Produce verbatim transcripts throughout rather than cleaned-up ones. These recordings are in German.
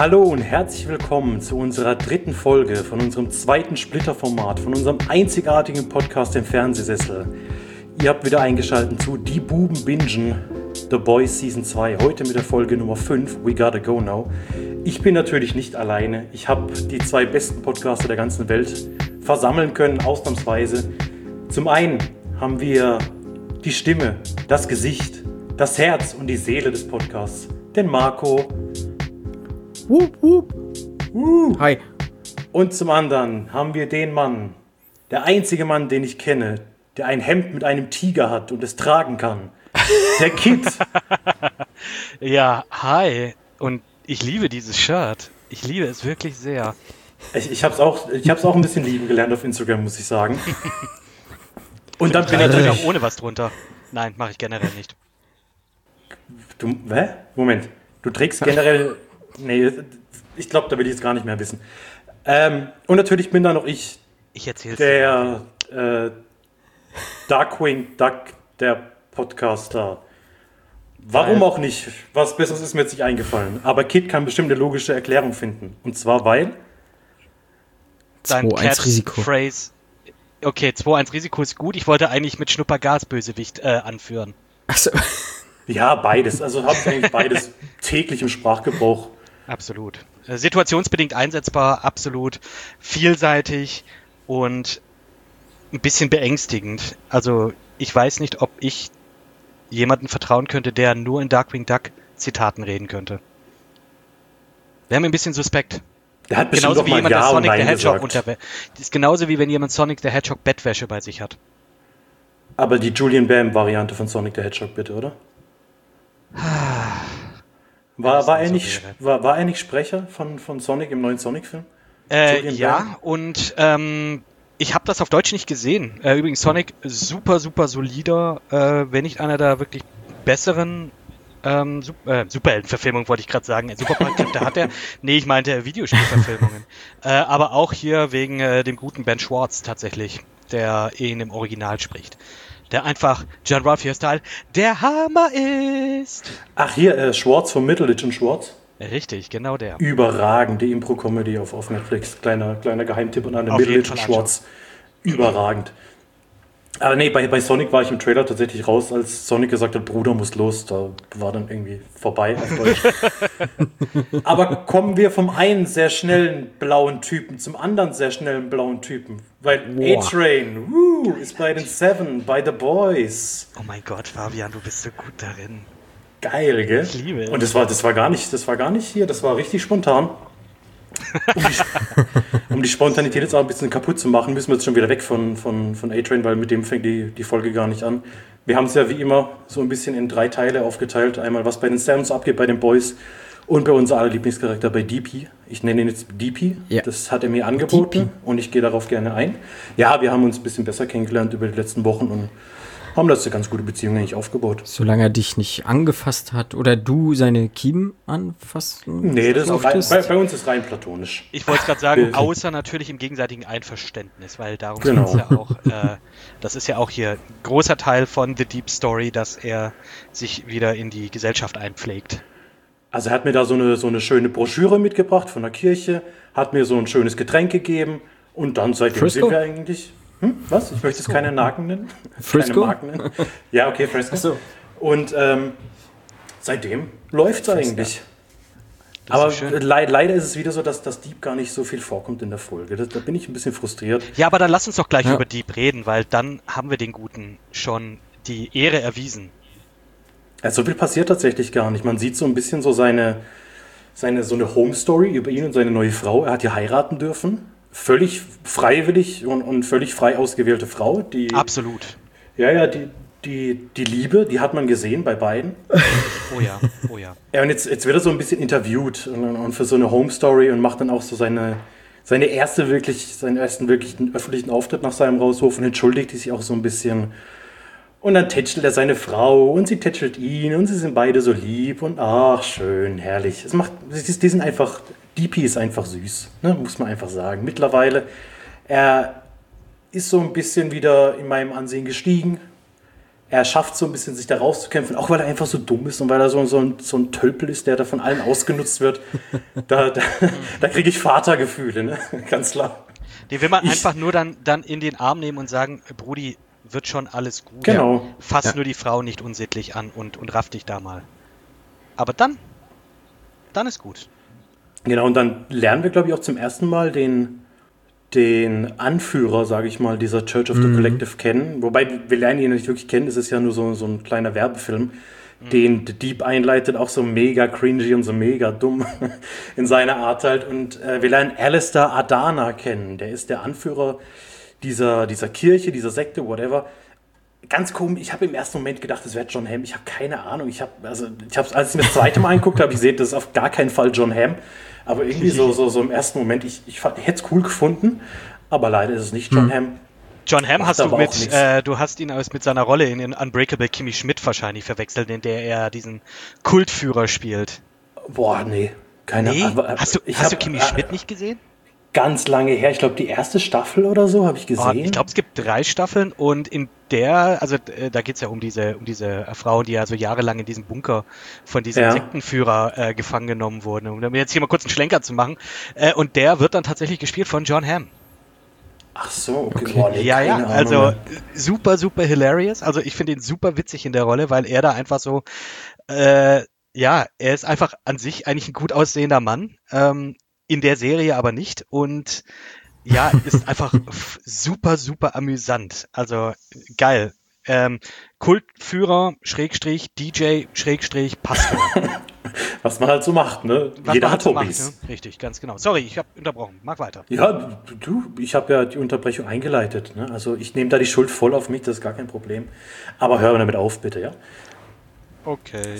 Hallo und herzlich willkommen zu unserer dritten Folge von unserem zweiten Splitterformat, von unserem einzigartigen Podcast im Fernsehsessel. Ihr habt wieder eingeschaltet zu Die Buben bingen, The Boys Season zwei, heute mit der Folge Nummer fünf, We Gotta Go Now. Ich bin natürlich nicht alleine, ich habe die zwei besten Podcaster der ganzen Welt versammeln können, ausnahmsweise. Zum einen haben wir die Stimme, das Gesicht, das Herz und die Seele des Podcasts, den Marco. Wup, wup. Uh. Hi. Und zum anderen haben wir den Mann, der einzige Mann, den ich kenne, der ein Hemd mit einem Tiger hat und es tragen kann. Der Kid. Ja, hi. Und ich liebe dieses Shirt. Ich liebe es wirklich sehr. Ich, ich habe es auch, ich hab's auch ein bisschen lieben gelernt auf Instagram, muss ich sagen. Und dann bin ich natürlich natürlich auch ohne was drunter. Nein, mache ich generell nicht. Du, hä? Moment. Du trägst generell... Nee, ich glaube, da will ich jetzt gar nicht mehr wissen. Ähm, und natürlich bin da noch ich, Ich erzähl's der äh, Darkwing Duck, der Podcaster. Warum Weil- auch nicht? Was Besseres ist mir jetzt nicht eingefallen. Aber Kid kann bestimmt eine logische Erklärung finden. Und zwar, weil... Dein zwei eins Risiko. Catchphrase. Okay, zwei eins Risiko ist gut. Ich wollte eigentlich mit Schnuppergas Bösewicht äh, anführen. Achso. Ja, beides. Also habe ich eigentlich beides täglich im Sprachgebrauch. Absolut. Äh, situationsbedingt einsetzbar, absolut vielseitig und ein bisschen beängstigend. Also ich weiß nicht, ob ich jemanden vertrauen könnte, der nur in Darkwing Duck Zitaten reden könnte. Wäre mir ein bisschen suspekt. Der hat bestimmt Genauso auch wie mal jemand, Ja der und Sonic the Nein Hedgehog gesagt. unter. Das ist genauso wie wenn jemand Sonic the Hedgehog Bettwäsche bei sich hat. Aber die Julian Bam-Variante von Sonic the Hedgehog, bitte, oder? War, war, er so nicht, wäre. war, war er nicht Sprecher von, von Sonic im neuen Sonic-Film? Äh, Julian ja, Bam? und ähm, ich habe das auf Deutsch nicht gesehen. Äh, übrigens, Sonic, super, super solider, äh, wenn nicht einer der wirklich besseren ähm, Sup- äh, Superheldenverfilmungen, wollte ich gerade sagen. Äh, Superkräfte hat er. Nee, ich meinte Videospielverfilmungen. äh, aber auch hier wegen äh, dem guten Ben Schwartz tatsächlich, der ihn im Original spricht. Der einfach John Ralphio-Style der Hammer ist. Ach, hier, äh, Schwartz von Middleditch und Schwartz. Richtig, genau der. Überragende Impro-Comedy auf, auf Netflix. Kleiner, kleiner Geheimtipp an alle Auf jeden Middleditch und Fall Schwartz. Überragend. Aber nee, bei, bei Sonic war ich im Trailer tatsächlich raus, als Sonic gesagt hat, Bruder muss los. Da war dann irgendwie vorbei auf Deutsch. Aber kommen wir vom einen sehr schnellen blauen Typen zum anderen sehr schnellen blauen Typen. Weil Boah. A-Train woo, ist bei den Seven, bei The Boys. Oh mein Gott, Fabian, du bist so gut darin. Geil, gell? Ich liebe es. Und das war, das war gar nicht, das war gar nicht hier, das war richtig spontan. Um die, um die Spontanität jetzt auch ein bisschen kaputt zu machen, müssen wir jetzt schon wieder weg von, von, von A-Train, weil mit dem fängt die, die Folge gar nicht an. Wir haben es ja wie immer so ein bisschen in drei Teile aufgeteilt. Einmal, was bei den Sevens abgeht, bei den Boys und bei unser aller Lieblingscharakter bei D P. Ich nenne ihn jetzt D P. Ja. Das hat er mir angeboten D P. und ich gehe darauf gerne ein. Ja, wir haben uns ein bisschen besser kennengelernt über die letzten Wochen und haben das eine ganz gute Beziehung eigentlich aufgebaut. Solange er dich nicht angefasst hat oder du seine Kiemen anfasst. Nee, das ist rein, durftest. bei, bei uns ist rein platonisch. Ich wollte gerade sagen, Bild. außer natürlich im gegenseitigen Einverständnis, weil darum Genau. geht's ja auch. Äh, das ist ja auch hier ein großer Teil von The Deep Story, dass er sich wieder in die Gesellschaft einpflegt. Also er hat mir da so eine, so eine schöne Broschüre mitgebracht von der Kirche, hat mir so ein schönes Getränk gegeben und dann seitdem Frisco? sind wir eigentlich... Hm, was? Ich möchte jetzt keine Marken nennen. Frisco? Keine Marken nennen. Ja, okay, Frisco. Ach so. Und ähm, seitdem läuft es eigentlich. Das Aber ist schön. le leider ist es wieder so, dass das Dieb gar nicht so viel vorkommt in der Folge. Das, da bin ich ein bisschen frustriert. Ja, aber dann lass uns doch gleich Ja. über Deep reden, weil dann haben wir den Guten schon die Ehre erwiesen. Ja, so viel passiert tatsächlich gar nicht. Man sieht so ein bisschen so seine, seine so eine Home-Story über ihn und seine neue Frau. Er hat ja heiraten dürfen. Völlig freiwillig und, und völlig frei ausgewählte Frau. Die, Absolut. ja, ja, die, die, die Liebe, die hat man gesehen bei beiden. Oh ja, oh ja. Ja, und jetzt, jetzt wird er so ein bisschen interviewt und, und für so eine Home-Story und macht dann auch so seine, seine erste wirklich, seinen ersten wirklichen öffentlichen Auftritt nach seinem Rauswurf und entschuldigt sich auch so ein bisschen. Und dann tätschelt er seine Frau und sie tätschelt ihn und sie sind beide so lieb und ach, schön, herrlich. Es macht, die sind einfach, D P ist einfach süß, ne, muss man einfach sagen. Mittlerweile, er ist so ein bisschen wieder in meinem Ansehen gestiegen. er schafft so ein bisschen, sich da rauszukämpfen, auch weil er einfach so dumm ist und weil er so, so, ein, so ein Tölpel ist, der da von allen ausgenutzt wird. Da, da, da kriege ich Vatergefühle, ne? Ganz klar. Den will man Ich- einfach nur dann, dann in den Arm nehmen und sagen, Brudi, wird schon alles gut. Genau. Fass Ja. nur die Frau nicht unsittlich an und, und raff dich da mal. Aber dann, dann ist gut. Genau, und dann lernen wir, glaube ich, auch zum ersten Mal den, den Anführer, sage ich mal, dieser Church of the Collective kennen. Wobei, wir lernen ihn nicht wirklich kennen, es ist ja nur so, so ein kleiner Werbefilm, den The Deep einleitet, auch so mega cringy und so mega dumm in seiner Art halt. Und äh, wir lernen Alistair Adana kennen, der ist der Anführer dieser, dieser Kirche, dieser Sekte, whatever. Ganz komisch, ich habe im ersten Moment gedacht, das wäre John Hamm. Ich habe keine Ahnung. Ich habe, also, ich habe, als ich mir das zweite Mal angeguckt habe, ich sehe, das ist auf gar keinen Fall John Hamm. Aber irgendwie so, so, so im ersten Moment, ich, ich, fand- ich hätte es cool gefunden, aber leider ist es nicht John Hamm. John Hamm Macht hast du aber auch mit, nix. äh, du hast ihn aus, mit seiner Rolle in, in Unbreakable Kimmy Schmidt wahrscheinlich verwechselt, in der er diesen Kultführer spielt. Boah, nee. Keine Nee? Ahnung. Hast du, Ich hast du hab, Kimmy äh, Schmidt nicht gesehen? Ganz lange her. Ich glaube, die erste Staffel oder so habe ich Oh, gesehen. ich glaube, es gibt drei Staffeln und in der, also äh, da geht's ja um diese, um diese äh, Frauen, die ja so jahrelang in diesem Bunker von diesem Ja. Sektenführer äh, gefangen genommen wurden. Um mir jetzt hier mal kurz einen Schlenker zu machen. Äh, und der wird dann tatsächlich gespielt von John Hamm. Ach so, okay. Okay. Boah, nee, Ja, ja, keine Ahnung also mehr. äh, super, super hilarious. Also ich finde ihn super witzig in der Rolle, weil er da einfach so, äh, ja, er ist einfach an sich eigentlich ein gut aussehender Mann, ähm, in der Serie aber nicht und ja, ist einfach f- super, super amüsant. Also geil. Ähm, Kultführer, Schrägstrich, D J, Schrägstrich, Pastor. Was man halt so macht, ne? Was Jeder man halt hat so macht, Hobbys. ne? Richtig, ganz genau. Sorry, ich habe unterbrochen. Mach weiter. Ja, du, du ich habe ja die Unterbrechung eingeleitet. Ne? Also ich nehme da die Schuld voll auf mich, das ist gar kein Problem. Aber hör damit auf, bitte, ja? Okay.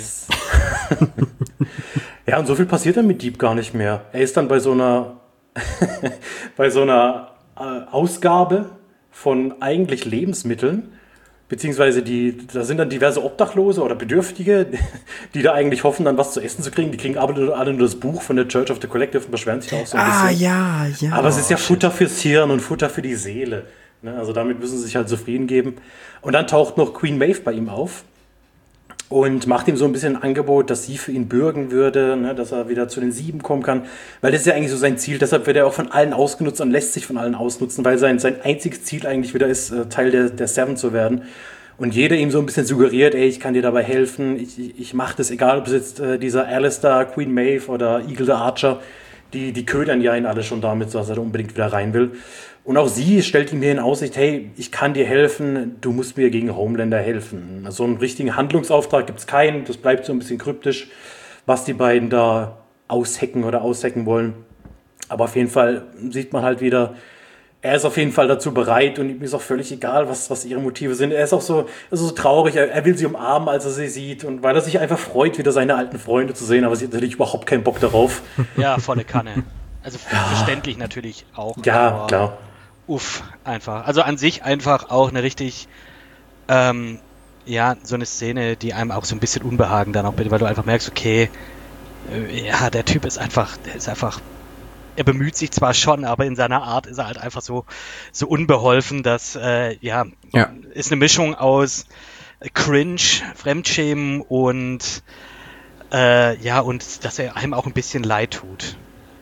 Ja, und so viel passiert dann mit Deep gar nicht mehr. Er ist dann bei so einer, bei so einer äh, Ausgabe von eigentlich Lebensmitteln, beziehungsweise die, da sind dann diverse Obdachlose oder Bedürftige, die da eigentlich hoffen, dann was zu essen zu kriegen. Die kriegen alle, alle nur das Buch von der Church of the Collective und beschweren sich da auch so ein Ah, bisschen. ja, ja. Aber es ist ja Futter fürs Hirn und Futter für die Seele. Ne? Also damit müssen sie sich halt zufrieden geben. Und dann taucht noch Queen Maeve bei ihm auf und macht ihm so ein bisschen ein Angebot, dass sie für ihn bürgen würde, ne? Dass er wieder zu den Sieben kommen kann. Weil das ist ja eigentlich so sein Ziel. Deshalb wird er auch von allen ausgenutzt und lässt sich von allen ausnutzen, weil sein, sein einziges Ziel eigentlich wieder ist, äh, Teil der, der Seven zu werden. Und jeder ihm so ein bisschen suggeriert, ey, ich kann dir dabei helfen, ich, ich, ich mache das, egal ob es jetzt äh, dieser Alistair, Queen Maeve oder Eagle the Archer, die, die ködern ja ihn alle schon damit, dass er da unbedingt wieder rein will. Und auch sie stellt ihm hier in Aussicht, hey, ich kann dir helfen, du musst mir gegen Homelander helfen. So einen richtigen Handlungsauftrag gibt es keinen, das bleibt so ein bisschen kryptisch, was die beiden da aushacken oder aushacken wollen. Aber auf jeden Fall sieht man halt wieder, er ist auf jeden Fall dazu bereit und ihm ist auch völlig egal, was, was ihre Motive sind. Er ist auch so, ist so traurig, er, er will sie umarmen, als er sie sieht und weil er sich einfach freut, wieder seine alten Freunde zu sehen, aber sie hat natürlich überhaupt keinen Bock darauf. Ja, volle Kanne. Also verständlich natürlich auch. Ja, aber klar. Uff, einfach. Also an sich einfach auch eine richtig, ähm, ja, so eine Szene, die einem auch so ein bisschen Unbehagen dann auch bitte, weil du einfach merkst, okay, äh, ja, der Typ ist einfach, der ist einfach, er bemüht sich zwar schon, aber in seiner Art ist er halt einfach so, so unbeholfen, dass, äh, ja, Ja. ist eine Mischung aus Cringe, Fremdschämen und, äh, ja, und dass er einem auch ein bisschen leid tut.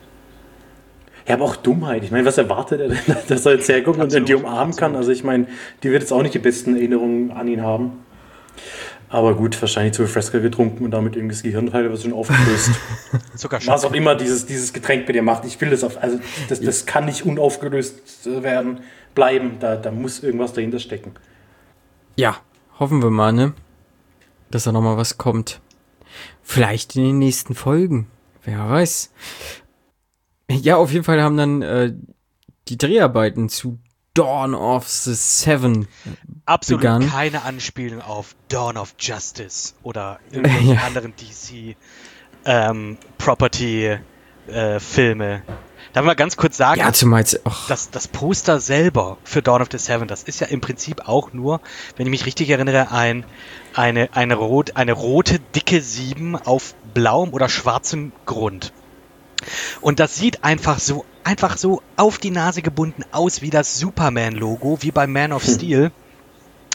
Ja, aber auch Dummheit. Ich meine, was erwartet er denn, dass er jetzt herkommt und dann die Absolut, umarmen kann? absolut. Also ich meine, die wird jetzt auch nicht die besten Erinnerungen an ihn haben. Aber gut, wahrscheinlich zu viel Fresca getrunken und damit irgendwie das Gehirnteil was schon aufgelöst. Sogar schon. Was auch immer dieses, dieses Getränk mit dir macht. Ich will das auf, also das, das kann nicht unaufgelöst werden, bleiben. Da, da muss irgendwas dahinter stecken. Ja, hoffen wir mal, ne? Dass da nochmal was kommt. Vielleicht in den nächsten Folgen. Wer weiß. Ja, auf jeden Fall haben dann äh, die Dreharbeiten zu Dawn of the Seven Absolut begann. keine Anspielung auf Dawn of Justice oder irgendwelche Ja. anderen D C ähm, Property äh, Filme. Darf ich mal ganz kurz sagen, Ja, zumal jetzt auch. das, das Poster selber für Dawn of the Seven, das ist ja im Prinzip auch nur, wenn ich mich richtig erinnere, ein, eine, eine, rot, eine rote, dicke sieben auf blauem oder schwarzem Grund. Und das sieht einfach so, einfach so auf die Nase gebunden aus wie das Superman-Logo, wie bei Man of Steel.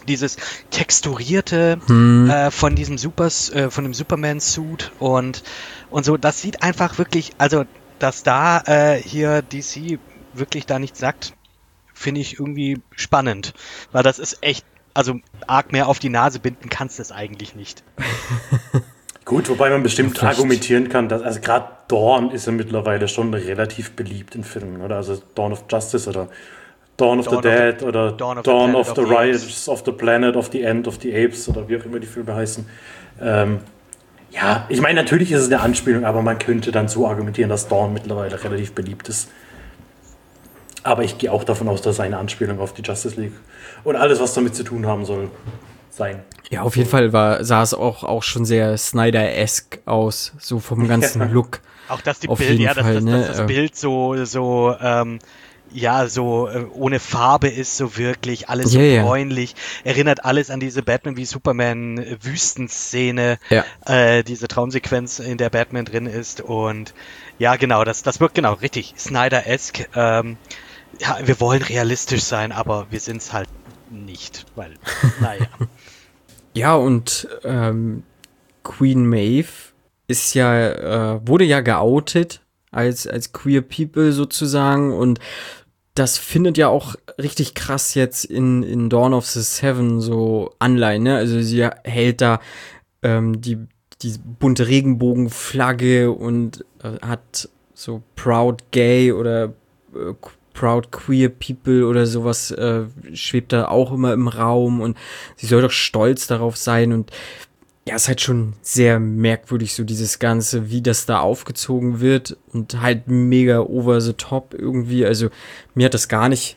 dieses texturierte Hm. äh, von diesem Supers, äh, von dem Superman-Suit und, und so, das sieht einfach wirklich, also, dass da äh, hier D C wirklich da nichts sagt, finde ich irgendwie spannend, weil das ist echt, also arg mehr auf die Nase binden kannst du es eigentlich nicht. Gut, wobei man bestimmt Vielleicht. argumentieren kann, dass, also gerade Dawn ist ja mittlerweile schon relativ beliebt in Filmen, oder? Also Dawn of Justice oder Dawn of Dawn the of Dead the- oder Dawn of Dawn, the of Planet the of the Rise of the Planet of the End of the Apes oder wie auch immer die Filme heißen. Ähm, ja, ich meine, natürlich ist es eine Anspielung, aber man könnte dann so argumentieren, dass Dawn mittlerweile relativ beliebt ist. Aber ich gehe auch davon aus, dass es eine Anspielung auf die Justice League und alles, was damit zu tun haben soll, sein. Ja, auf jeden Fall war, sah es auch, auch schon sehr Snyder-esque aus, so vom ganzen Ja. Look. Auch dass die Auf Bild, jeden ja, dass, Fall, dass, ne, dass das äh. Bild so, so, ähm, ja, so äh, ohne Farbe ist, so wirklich, alles so Ja, ja. bräunlich, erinnert alles an diese Batman wie Superman äh, Wüstenszene, Ja. äh, diese Traumsequenz, in der Batman drin ist und ja, genau, das, das wirkt genau richtig, Snyder-esque, ähm, ja, wir wollen realistisch sein, aber wir sind's halt nicht, weil, naja. Ja, und ähm, Queen Maeve ist ja, äh, wurde ja geoutet als, als queer people sozusagen und das findet ja auch richtig krass jetzt in, in Dawn of the Seven so Anleihen, ne? Also sie hält da ähm, die, die bunte Regenbogenflagge und äh, hat so Proud Gay oder äh, Proud Queer People oder sowas äh, schwebt da auch immer im Raum und sie soll doch stolz darauf sein und ja, ist halt schon sehr merkwürdig, so dieses Ganze, wie das da aufgezogen wird und halt mega over the top irgendwie, also mir hat das gar nicht,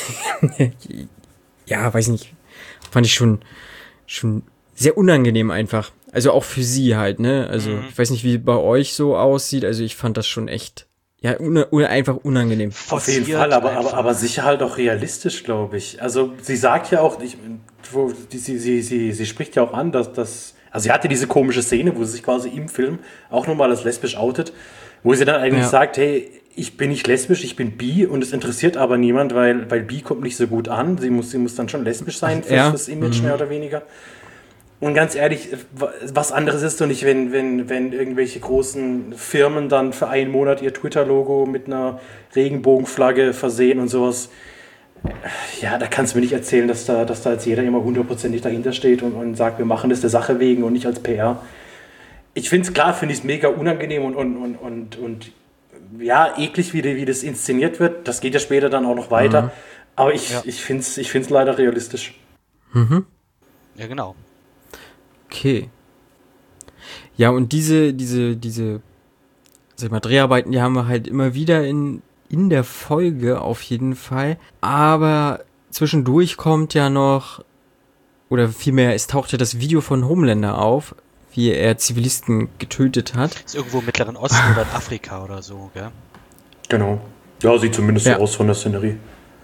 ja, weiß nicht, fand ich schon, schon sehr unangenehm einfach, also auch für sie halt, ne, also Mhm. ich weiß nicht, wie bei euch so aussieht, also ich fand das schon echt, ja, una, una, einfach unangenehm. Auf jeden Forciert Fall, aber, aber, einfach. aber sicher halt auch realistisch, glaube ich. Also sie sagt ja auch, ich, wo, die, sie, sie, sie, sie spricht ja auch an, dass das, also sie hatte diese komische Szene, wo sie sich quasi im Film auch nochmal als lesbisch outet, wo sie dann eigentlich Ja. sagt, hey, ich bin nicht lesbisch, ich bin bi und es interessiert aber niemand, weil, weil bi kommt nicht so gut an. Sie muss, sie muss dann schon lesbisch sein für Ja. das Image mehr oder weniger. Und ganz ehrlich, was anderes ist doch nicht, wenn, wenn, wenn irgendwelche großen Firmen dann für einen Monat ihr Twitter-Logo mit einer Regenbogenflagge versehen und sowas. Ja, da kannst du mir nicht erzählen, dass da, dass da jetzt jeder immer hundertprozentig dahinter steht und, und sagt, wir machen das der Sache wegen und nicht als P R. Ich finde es klar, finde ich es mega unangenehm und, und, und, und, und ja, eklig, wie, die, wie das inszeniert wird. Das geht ja später dann auch noch weiter. Mhm. Aber ich, Ja. ich finde es ich find's leider realistisch. Mhm. Ja, genau. Okay. Ja, und diese, diese, diese, sag ich mal, Dreharbeiten, die haben wir halt immer wieder in, in der Folge auf jeden Fall. Aber zwischendurch kommt ja noch, oder vielmehr, es taucht ja das Video von Homelander auf, wie er Zivilisten getötet hat. Ist irgendwo im Mittleren Osten oder in Afrika oder so, gell? Genau. Ja, sieht zumindest Ja. so aus von der Szenerie.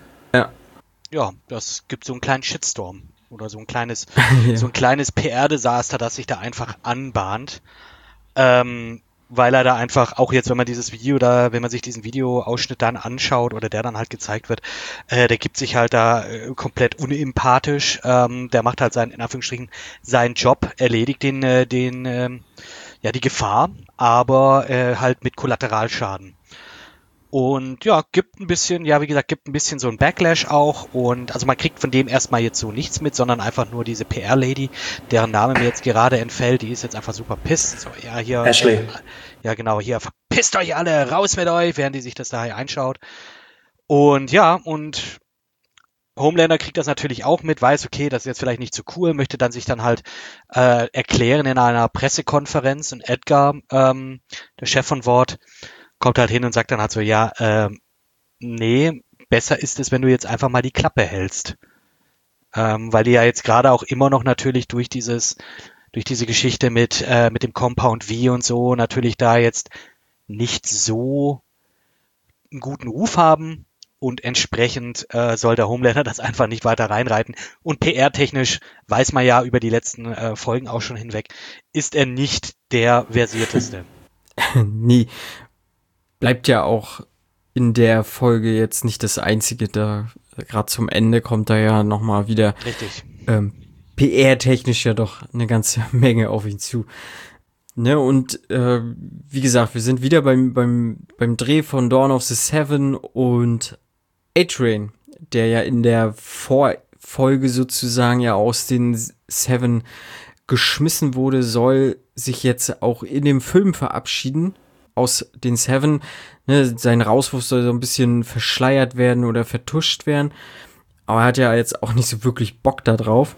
Ja, das gibt so einen kleinen Shitstorm oder so ein kleines, Ja. so ein kleines P R-Desaster, das sich da einfach anbahnt. Ähm, weil er da einfach, auch jetzt, wenn man dieses Video da, wenn man sich diesen Videoausschnitt dann anschaut oder der dann halt gezeigt wird, äh, der gibt sich halt da äh, komplett unempathisch. Ähm, der macht halt seinen, in Anführungsstrichen, seinen Job, erledigt den, äh, den, ähm, ja, die Gefahr, aber äh, halt mit Kollateralschaden. Und ja, gibt ein bisschen, ja, wie gesagt, gibt ein bisschen so ein Backlash auch. Und also man kriegt von dem erstmal jetzt so nichts mit, sondern einfach nur diese P R-Lady, deren Name mir jetzt gerade entfällt, die ist jetzt einfach super pisst. So, ja, hier. Ashley. Äh, ja, genau, hier, verpisst euch alle, raus mit euch, während die sich das daher einschaut. Und ja, und Homelander kriegt das natürlich auch mit, weiß, okay, das ist jetzt vielleicht nicht so cool, möchte dann sich dann halt äh, erklären in einer Pressekonferenz. Und Edgar, ähm, der Chef von Vought, kommt halt hin und sagt dann halt so, ja, ähm, nee, besser ist es, wenn du jetzt einfach mal die Klappe hältst. Ähm, weil die ja jetzt gerade auch immer noch natürlich durch dieses, durch diese Geschichte mit, äh, mit dem Compound V und so natürlich da jetzt nicht so einen guten Ruf haben und entsprechend äh, soll der Homelander das einfach nicht weiter reinreiten. Und P R-technisch weiß man ja über die letzten äh, Folgen auch schon hinweg, ist er nicht der versierteste. Nee. Bleibt ja auch in der Folge jetzt nicht das Einzige, da gerade zum Ende kommt da ja nochmal wieder Richtig. ähm, P R-technisch ja doch eine ganze Menge auf ihn zu. Ne, und äh, wie gesagt, wir sind wieder beim, beim, beim Dreh von Dawn of the Seven und A-Train, der ja in der Vorfolge sozusagen ja aus den Seven geschmissen wurde, soll sich jetzt auch in dem Film verabschieden aus den Seven. Ne, sein Rauswurf soll so ein bisschen verschleiert werden oder vertuscht werden. Aber er hat ja jetzt auch nicht so wirklich Bock da drauf.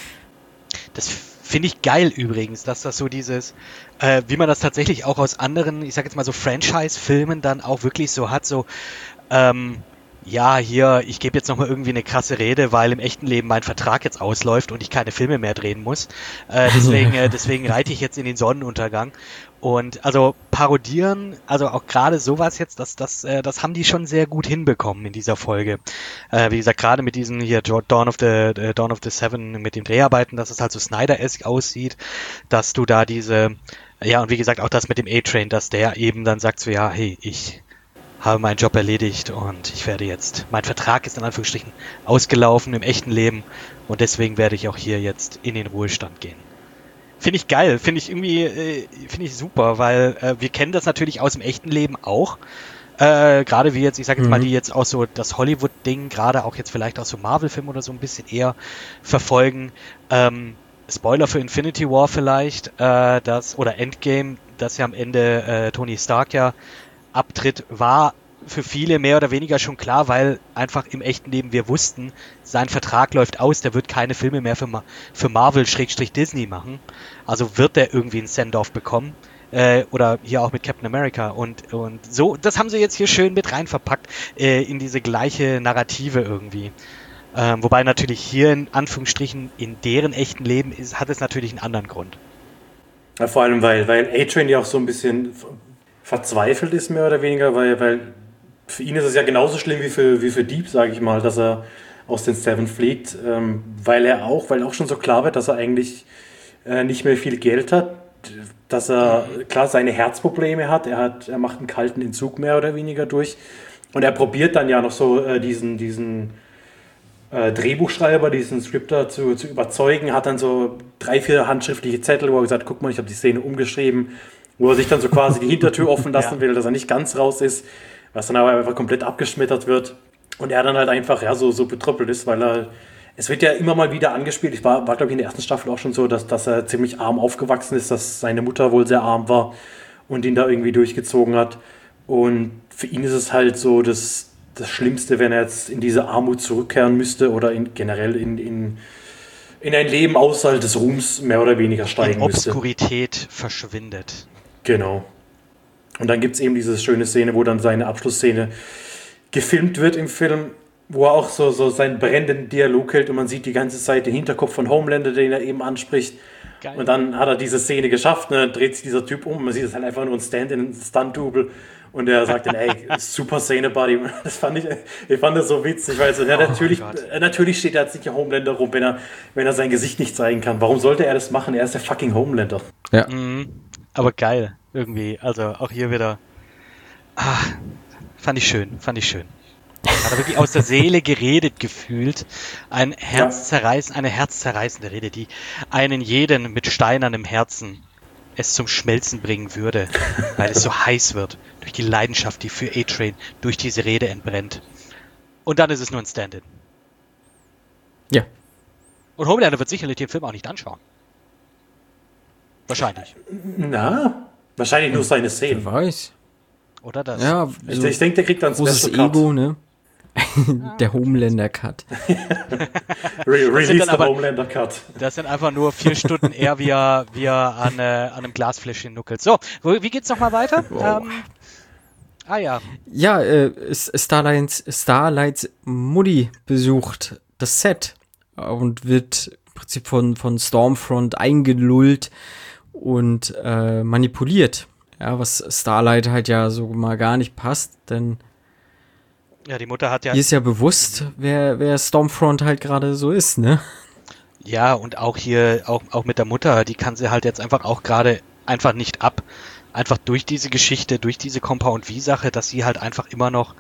Das finde ich geil übrigens, dass das so dieses, äh, wie man das tatsächlich auch aus anderen, ich sag jetzt mal so Franchise-Filmen dann auch wirklich so hat, so, ähm, ja, hier, ich gebe jetzt nochmal irgendwie eine krasse Rede, weil im echten Leben mein Vertrag jetzt ausläuft und ich keine Filme mehr drehen muss. Äh, deswegen, äh, deswegen reite ich jetzt in den Sonnenuntergang. Und also parodieren, also auch gerade sowas jetzt, das, das, äh, das haben die schon sehr gut hinbekommen in dieser Folge. Äh, wie gesagt, gerade mit diesen hier Dawn of the äh, Dawn of the Seven mit den Dreharbeiten, dass es halt so Snyder-esque aussieht, dass du da diese, ja, und wie gesagt auch das mit dem A-Train, dass der eben dann sagt so, ja, hey, ich habe meinen Job erledigt und ich werde jetzt, mein Vertrag ist in Anführungsstrichen ausgelaufen im echten Leben und deswegen werde ich auch hier jetzt in den Ruhestand gehen. Finde ich geil, finde ich irgendwie, äh, finde ich super, weil äh, wir kennen das natürlich aus dem echten Leben auch. Äh, gerade wie jetzt, ich sage jetzt mhm. mal, die jetzt auch so das Hollywood-Ding, gerade auch jetzt vielleicht auch so Marvel-Film oder so ein bisschen eher verfolgen. Ähm, Spoiler für Infinity War vielleicht, äh, das, oder Endgame, dass ja am Ende äh, Tony Stark ja abtritt, war für viele mehr oder weniger schon klar, weil einfach im echten Leben wir wussten, sein Vertrag läuft aus, der wird keine Filme mehr für, Ma- für Marvel-Disney machen. Also wird der irgendwie ein Send-Off bekommen. Äh, oder hier auch mit Captain America. Und, und so, das haben sie jetzt hier schön mit rein verpackt äh, in diese gleiche Narrative irgendwie. Ähm, wobei natürlich hier in Anführungsstrichen in deren echten Leben ist, hat es natürlich einen anderen Grund. Ja, vor allem, weil, weil A-Train ja auch so ein bisschen verzweifelt ist, mehr oder weniger, weil, weil für ihn ist es ja genauso schlimm wie für, wie für Deep, sage ich mal, dass er aus den Seven fliegt, ähm, weil er auch, weil auch schon so klar wird, dass er eigentlich äh, nicht mehr viel Geld hat, dass er, klar, seine Herzprobleme hat, er hat, er macht einen kalten Entzug mehr oder weniger durch und er probiert dann ja noch so äh, diesen, diesen äh, Drehbuchschreiber, diesen Scripter zu, zu überzeugen, hat dann so drei, vier handschriftliche Zettel, wo er gesagt, guck mal, ich habe die Szene umgeschrieben, wo er sich dann so quasi die Hintertür offen lassen ja. will, dass er nicht ganz raus ist, was dann aber einfach komplett abgeschmettert wird. Und er dann halt einfach ja, so, so betröppelt ist, weil er, es wird ja immer mal wieder angespielt, ich war, war glaube ich in der ersten Staffel auch schon so, dass, dass er ziemlich arm aufgewachsen ist, dass seine Mutter wohl sehr arm war und ihn da irgendwie durchgezogen hat. Und für ihn ist es halt so das, das Schlimmste, wenn er jetzt in diese Armut zurückkehren müsste oder in, generell in, in, in ein Leben außerhalb des Ruhms mehr oder weniger steigen in müsste. Obskurität verschwindet. Genau. Und dann gibt es eben diese schöne Szene, wo dann seine Abschlussszene gefilmt wird im Film, wo er auch so, so seinen brennenden Dialog hält und man sieht die ganze Zeit den Hinterkopf von Homelander, den er eben anspricht. Geil. Und dann hat er diese Szene geschafft, ne, dreht sich dieser Typ um, man sieht es halt einfach nur ein Stand-in, ein Stunt-Double und er sagt dann, ey, super Szene, Buddy. Das fand ich, ich fand das so witzig, weil so, ja, natürlich, oh natürlich steht er jetzt nicht Homelander rum, wenn er, wenn er sein Gesicht nicht zeigen kann. Warum sollte er das machen? Er ist der fucking Homelander. Ja. Mhm. Aber geil, irgendwie. Also auch hier wieder. Ah, fand ich schön, fand ich schön. Hat er wirklich aus der Seele geredet gefühlt. Ein Herzzerreißen, eine herzzerreißende Rede, die einen jeden mit steinernem Herzen es zum Schmelzen bringen würde, weil es so heiß wird durch die Leidenschaft, die für A-Train durch diese Rede entbrennt. Und dann ist es nur ein Stand-in. Ja. Und Homelander wird sicherlich den Film auch nicht anschauen. Wahrscheinlich. Na, wahrscheinlich nur seine Szenen. Wer weiß. Oder das? Ja, ich, ich denke, der kriegt dann großes Ego, ne? Der Homelander-Cut. Re- Release der Homelander-Cut. Das sind einfach nur vier Stunden eher, wie er, wie er an, äh, an einem Glasfläschchen nuckelt. So, wo, wie geht's nochmal weiter? Wow. Ähm, ah ja. Ja, äh, Starlights, Starlights Mutti besucht das Set und wird im Prinzip von, von Stormfront eingelullt und äh, manipuliert. Ja, was Starlight halt ja so mal gar nicht passt, denn ja, die Mutter hat ja... Ihr ist ja bewusst, wer, wer Stormfront halt gerade so ist, ne? Ja, und auch hier, auch, auch mit der Mutter, die kann sie halt jetzt einfach auch gerade einfach nicht ab. Einfach durch diese Geschichte, durch diese Compound-V-Sache, dass sie halt einfach immer noch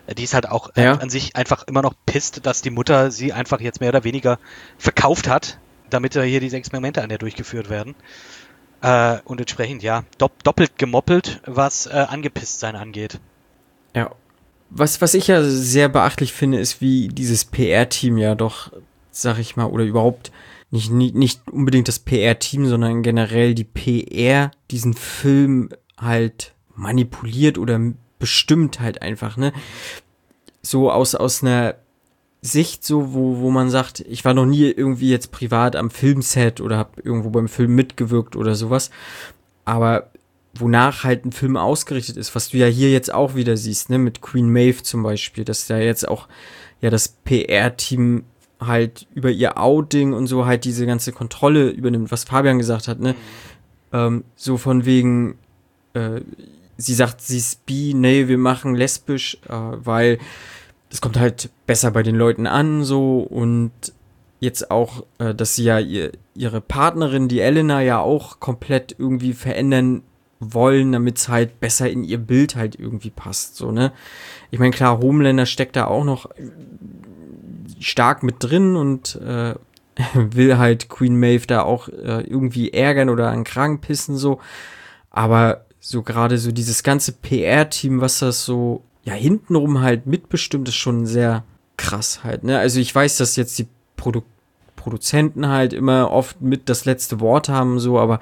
Die ist halt auch Ja. an, an sich einfach immer noch pisst, dass die Mutter sie einfach jetzt mehr oder weniger verkauft hat, damit da hier diese Experimente an der durchgeführt werden. Äh, und entsprechend, ja, dopp- doppelt gemoppelt, was äh, angepisst sein angeht. Ja. Was, was ich ja sehr beachtlich finde, ist, wie dieses P R-Team ja doch, sag ich mal, oder überhaupt nicht, nicht, nicht unbedingt das P R-Team, sondern generell die P R diesen Film halt manipuliert oder bestimmt halt einfach, ne? So aus, aus einer Sicht, so, wo, wo man sagt, ich war noch nie irgendwie jetzt privat am Filmset oder habe irgendwo beim Film mitgewirkt oder sowas, aber wonach halt ein Film ausgerichtet ist, was du ja hier jetzt auch wieder siehst, ne, mit Queen Maeve zum Beispiel, dass da jetzt auch ja das P R-Team halt über ihr Outing und so halt diese ganze Kontrolle übernimmt, was Fabian gesagt hat, ne, mhm. ähm, so von wegen, äh, sie sagt, sie ist bi, nee, wir machen lesbisch, äh, weil das kommt halt besser bei den Leuten an, so, und jetzt auch, äh, dass sie ja ihr, ihre Partnerin, die Elena, ja auch komplett irgendwie verändern wollen, damit es halt besser in ihr Bild halt irgendwie passt, so, ne? Ich meine, klar, Homelander steckt da auch noch stark mit drin und äh, will halt Queen Maeve da auch äh, irgendwie ärgern oder an den Kragen pissen, so, aber so gerade so dieses ganze P R-Team, was das so, ja, hintenrum halt mitbestimmt, ist schon sehr krass halt, ne? Also ich weiß, dass jetzt die Produ- Produzenten halt immer oft mit das letzte Wort haben, so, aber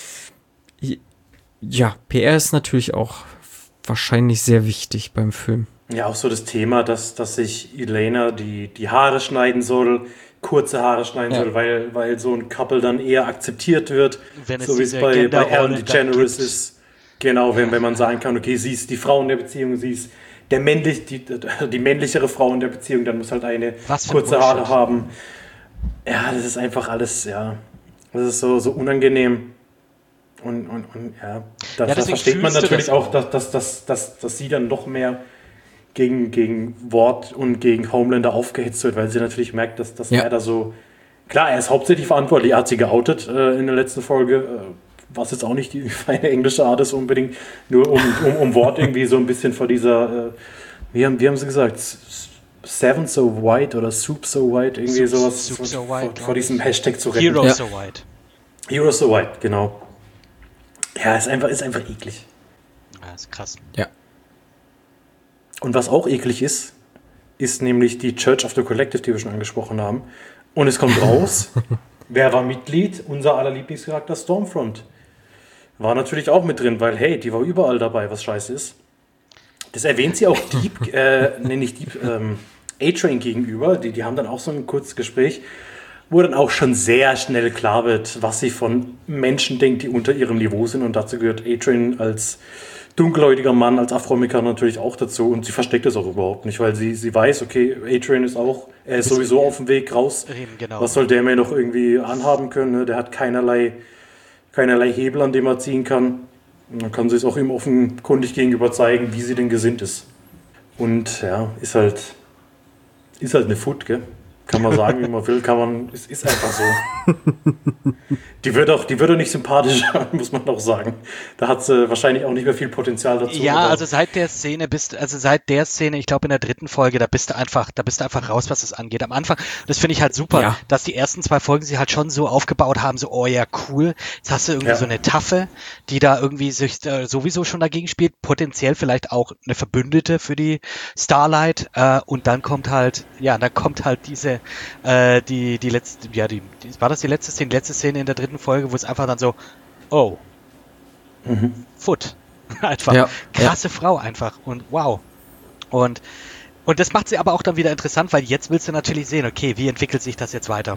ja, P R ist natürlich auch wahrscheinlich sehr wichtig beim Film. Ja, auch so das Thema, dass, dass sich Elena die, die Haare schneiden soll, kurze Haare schneiden ja. soll, weil, weil so ein Couple dann eher akzeptiert wird, wenn so wie es bei, bei Ellen DeGeneres ist. Genau, wenn, ja. wenn man sagen kann, okay, sie ist die Frau in der Beziehung, sie ist der männlich, die, die männlichere Frau in der Beziehung, dann muss halt eine kurze ein Haare haben. Ja, das ist einfach alles, ja, das ist so, so unangenehm. Und, und, und ja, da, ja, da versteht man natürlich auch, dass, dass, dass, dass, dass sie dann noch mehr gegen, gegen Ward und gegen Homelander aufgehetzt wird, weil sie natürlich merkt, dass, dass ja. er da so, klar, er ist hauptsächlich verantwortlich, er hat sie geoutet äh, in der letzten Folge, äh, was jetzt auch nicht die feine englische Art ist unbedingt, nur um, um, um Ward irgendwie so ein bisschen vor dieser, äh, wie, haben, wie haben sie gesagt, Seven so white oder Soup so white, irgendwie Soup, sowas, Soup vor, so white, vor, vor diesem Hashtag zu retten. Hero ja. so white. Hero so white, genau. Ja, ist einfach, ist einfach eklig. Ja, ist krass. Ja. Und was auch eklig ist, ist nämlich die Church of the Collective, die wir schon angesprochen haben. Und es kommt raus, wer war Mitglied? Unser aller Lieblingscharakter Stormfront. War natürlich auch mit drin, weil, hey, die war überall dabei, was scheiße ist. Das erwähnt sie auch Deep, äh, nee, nicht Deep, ähm, A-Train gegenüber. Die, die haben dann auch so ein kurzes Gespräch, wo dann auch schon sehr schnell klar wird, was sie von Menschen denkt, die unter ihrem Niveau sind. Und dazu gehört A-Train als dunkelhäutiger Mann, als Afroamerikaner natürlich auch dazu. Und sie versteckt das auch überhaupt nicht, weil sie, sie weiß, okay, A-Train ist auch, er ist sowieso auf dem Weg raus. Genau. Was soll der mir noch irgendwie anhaben können? Ne? Der hat keinerlei, keinerlei Hebel, an dem er ziehen kann. Und dann kann sie es auch ihm offenkundig gegenüber zeigen, wie sie denn gesinnt ist. Und ja, ist halt, ist halt eine Foot, gell? Kann man sagen, wie man will, kann man, es ist einfach so. Die wird auch, die wird auch nicht sympathisch, muss man auch sagen. Da hat sie wahrscheinlich auch nicht mehr viel Potenzial dazu. Ja, also seit der Szene bist, also seit der Szene, ich glaube in der dritten Folge, da bist du einfach, da bist du einfach raus, was das angeht. Am Anfang, das finde ich halt super, ja. dass die ersten zwei Folgen sie halt schon so aufgebaut haben, so, oh ja, cool. Jetzt hast du irgendwie ja. so eine Taffe, die da irgendwie sich äh, sowieso schon dagegen spielt, potenziell vielleicht auch eine Verbündete für die Starlight. Äh, und dann kommt halt, ja, dann kommt halt diese Äh, die, die letzte, ja, die, die, war das die letzte Szene, die letzte Szene in der dritten Folge, wo es einfach dann so, oh, mhm. Foot. Einfach, ja, krasse ja. Frau einfach und wow. Und, und das macht sie aber auch dann wieder interessant, weil jetzt willst du natürlich sehen, okay, wie entwickelt sich das jetzt weiter?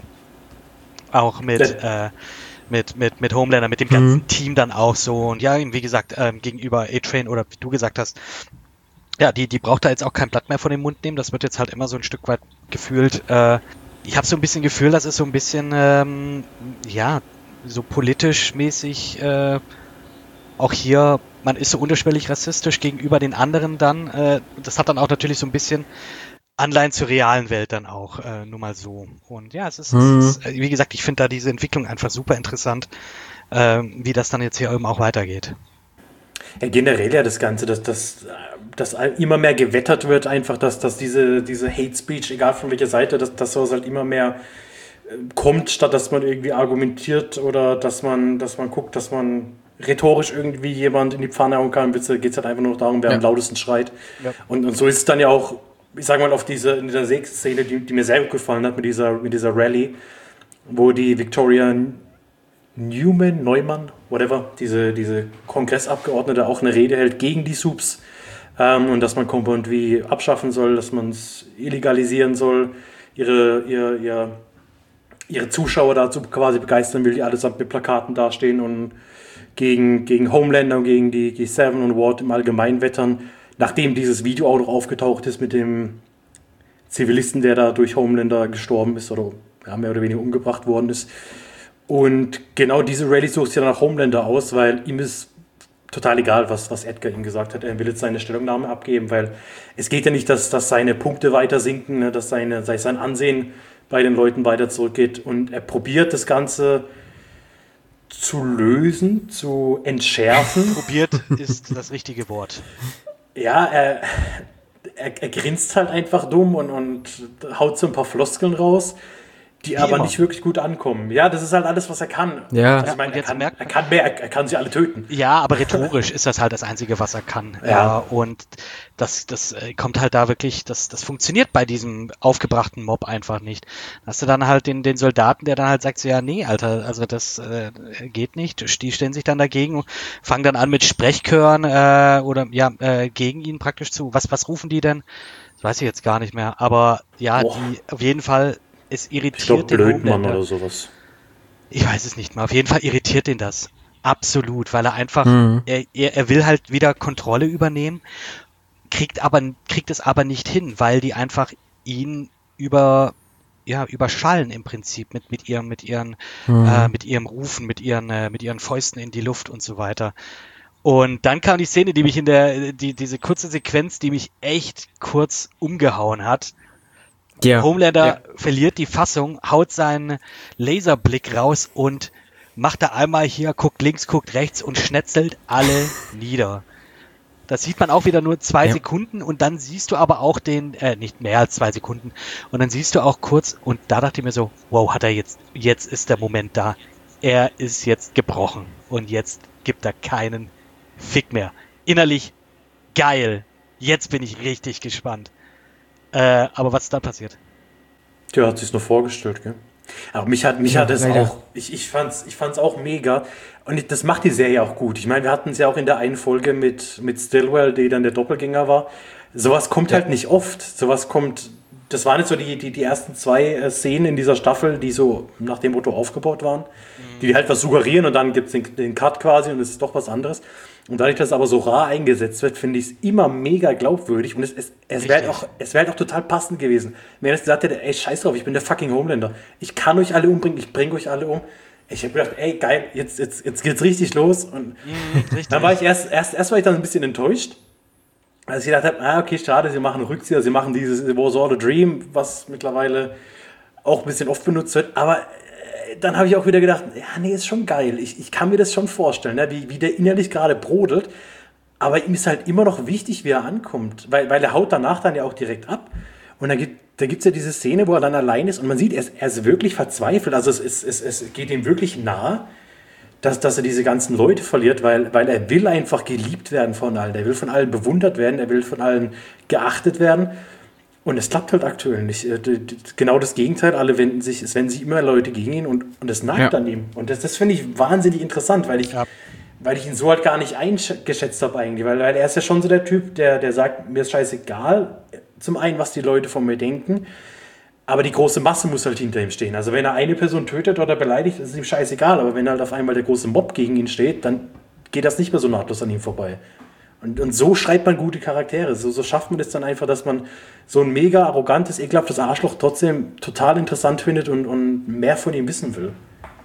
Auch mit, äh, mit, mit, mit Homelander, mit dem ganzen mhm. Team dann auch so und ja, wie gesagt, ähm, gegenüber A-Train oder wie du gesagt hast, ja, die, die braucht da jetzt auch kein Blatt mehr von dem Mund nehmen. Das wird jetzt halt immer so ein Stück weit gefühlt. Äh, ich habe so ein bisschen Gefühl, das ist so ein bisschen, ähm, ja, so politisch mäßig. Äh, auch hier, man ist so unterschwellig rassistisch gegenüber den anderen dann. Äh, das hat dann auch natürlich so ein bisschen Anleihen zur realen Welt dann auch, äh, nur mal so. Und ja, es ist, mhm. es ist wie gesagt, ich finde da diese Entwicklung einfach super interessant, äh, wie das dann jetzt hier eben auch weitergeht. Ja, generell ja das Ganze, dass, dass, dass immer mehr gewettert wird, einfach, dass, dass diese, diese Hate Speech, egal von welcher Seite, dass, dass sowas halt immer mehr kommt, statt dass man irgendwie argumentiert oder dass man, dass man guckt, dass man rhetorisch irgendwie jemand in die Pfanne hauen kann. Geht es halt einfach nur noch darum, wer ja. am lautesten schreit. Ja. Und, und so ist es dann ja auch, ich sag mal, auf diese, in dieser Szene, die, die mir sehr gut gefallen hat, mit dieser, mit dieser Rallye, wo die Victoria Newman, Neumann, whatever, diese, diese Kongressabgeordnete auch eine Rede hält gegen die Subs ähm, und dass man Compound V abschaffen soll, dass man es illegalisieren soll, ihre, ihr, ihr, ihre Zuschauer dazu quasi begeistern will, die allesamt mit Plakaten dastehen und gegen, gegen Homelander und gegen die G sieben und Ward im Allgemeinen wettern, nachdem dieses Video auch noch aufgetaucht ist mit dem Zivilisten, der da durch Homelander gestorben ist oder ja, mehr oder weniger umgebracht worden ist. Und genau diese Rallye sucht sich dann nach Homelander aus, weil ihm ist total egal, was, was Edgar ihm gesagt hat. Er will jetzt seine Stellungnahme abgeben, weil es geht ja nicht, dass, dass seine Punkte weiter sinken, ne, dass seine, sein Ansehen bei den Leuten weiter zurückgeht. Und er probiert das Ganze zu lösen, zu entschärfen. Probiert ist das richtige Wort. Ja, er, er, er grinst halt einfach dumm und, und haut so ein paar Floskeln raus, die Wie aber immer. nicht wirklich gut ankommen. Ja, das ist halt alles, was er kann. Ja. Also ich meine, er, kann, er kann mehr, er, er kann sie alle töten. Ja, aber rhetorisch ist das halt das Einzige, was er kann. Ja. ja und das, das kommt halt da wirklich, das, das funktioniert bei diesem aufgebrachten Mob einfach nicht. Da hast du dann halt den, den Soldaten, der dann halt sagt so, ja, nee, Alter, also das äh, geht nicht. Die stellen sich dann dagegen und fangen dann an mit Sprechchören äh, oder ja, äh, gegen ihn praktisch zu. Was, was rufen die denn? Das weiß ich jetzt gar nicht mehr. Aber ja, Boah. die auf jeden Fall es irritiert ich glaub, den Blödmann oder sowas. Ich weiß es nicht mehr. Auf jeden Fall irritiert ihn das. Absolut, weil er einfach, mhm. er, er, er will halt wieder Kontrolle übernehmen, kriegt aber, kriegt es aber nicht hin, weil die einfach ihn über, ja, überschallen im Prinzip mit, mit ihren, mit ihren, mhm. äh, mit ihrem Rufen, mit ihren, äh, mit ihren Fäusten in die Luft und so weiter. Und dann kam die Szene, die mich in der, die, diese kurze Sequenz, die mich echt kurz umgehauen hat. Ja. Homelander ja. verliert die Fassung, haut seinen Laserblick raus und macht da einmal hier, guckt links, guckt rechts und schnetzelt alle nieder. Das sieht man auch wieder nur zwei ja. Sekunden und dann siehst du aber auch den, äh, nicht mehr als zwei Sekunden, und dann siehst du auch kurz, und da dachte ich mir so, wow, hat er jetzt, jetzt ist der Moment da. Er ist jetzt gebrochen und jetzt gibt er keinen Fick mehr. Innerlich geil. Jetzt bin ich richtig gespannt. Äh, aber was ist da passiert? Der hat sich's nur vorgestellt, gell? Aber mich hat, mich ja, hat das leider. auch, ich, ich fand's, ich fand's auch mega. Und das macht die Serie auch gut. Ich meine, wir hatten es ja auch in der einen Folge mit, mit Stillwell, die dann der Doppelgänger war. Sowas kommt ja. halt nicht oft. Sowas kommt, das waren jetzt so die, die, die ersten zwei äh, Szenen in dieser Staffel, die so nach dem Motto aufgebaut waren. Mhm. Die halt was suggerieren und dann gibt's den, den Cut quasi und es ist doch was anderes. Und dadurch, dass es aber so rar eingesetzt wird, finde ich es immer mega glaubwürdig. Und es, es, es wäre halt auch, wär halt auch total passend gewesen. Wenn er gesagt hätte, ey, scheiß drauf, ich bin der fucking Homelander. Ich kann euch alle umbringen, ich bringe euch alle um. Ich habe gedacht, ey, geil, jetzt, jetzt, jetzt geht's richtig los. Und mm, dann war ich erst, erst, erst war ich dann ein bisschen enttäuscht. Als ich gedacht habe, ah, okay, schade, sie machen Rückzieher, sie machen dieses It was all a dream, was mittlerweile auch ein bisschen oft benutzt wird. Aber dann habe ich auch wieder gedacht, ja, nee, ist schon geil. Ich, ich kann mir das schon vorstellen, ne? wie, wie der innerlich gerade brodelt. Aber ihm ist halt immer noch wichtig, wie er ankommt. Weil, weil er haut danach dann ja auch direkt ab. Und dann gibt da gibt's ja diese Szene, wo er dann allein ist. Und man sieht, er ist, er ist wirklich verzweifelt. Also es, es, es, es geht ihm wirklich nah, dass, dass er diese ganzen Leute verliert. Weil, weil er will einfach geliebt werden von allen. Er will von allen bewundert werden. Er will von allen geachtet werden. Und es klappt halt aktuell nicht. Genau das Gegenteil, alle wenden sich, es wenden sich immer Leute gegen ihn und, und das nagt ja. an ihm. Und das, das finde ich wahnsinnig interessant, weil ich, ja. weil ich ihn so halt gar nicht eingeschätzt habe eigentlich. Weil, weil er ist ja schon so der Typ, der, der sagt, mir ist scheißegal, zum einen, was die Leute von mir denken, aber die große Masse muss halt hinter ihm stehen. Also wenn er eine Person tötet oder beleidigt, ist es ihm scheißegal. Aber wenn halt auf einmal der große Mob gegen ihn steht, dann geht das nicht mehr so nahtlos an ihm vorbei. Und, und so schreibt man gute Charaktere. So, so schafft man das dann einfach, dass man so ein mega arrogantes, ekelhaftes Arschloch trotzdem total interessant findet und, und mehr von ihm wissen will.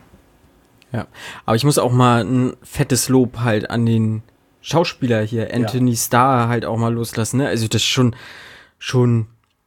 Ja, aber ich muss auch mal ein fettes Lob halt an den Schauspieler hier, Anthony ja. Starr, halt auch mal loslassen. Ne? Also das ist schon, schon,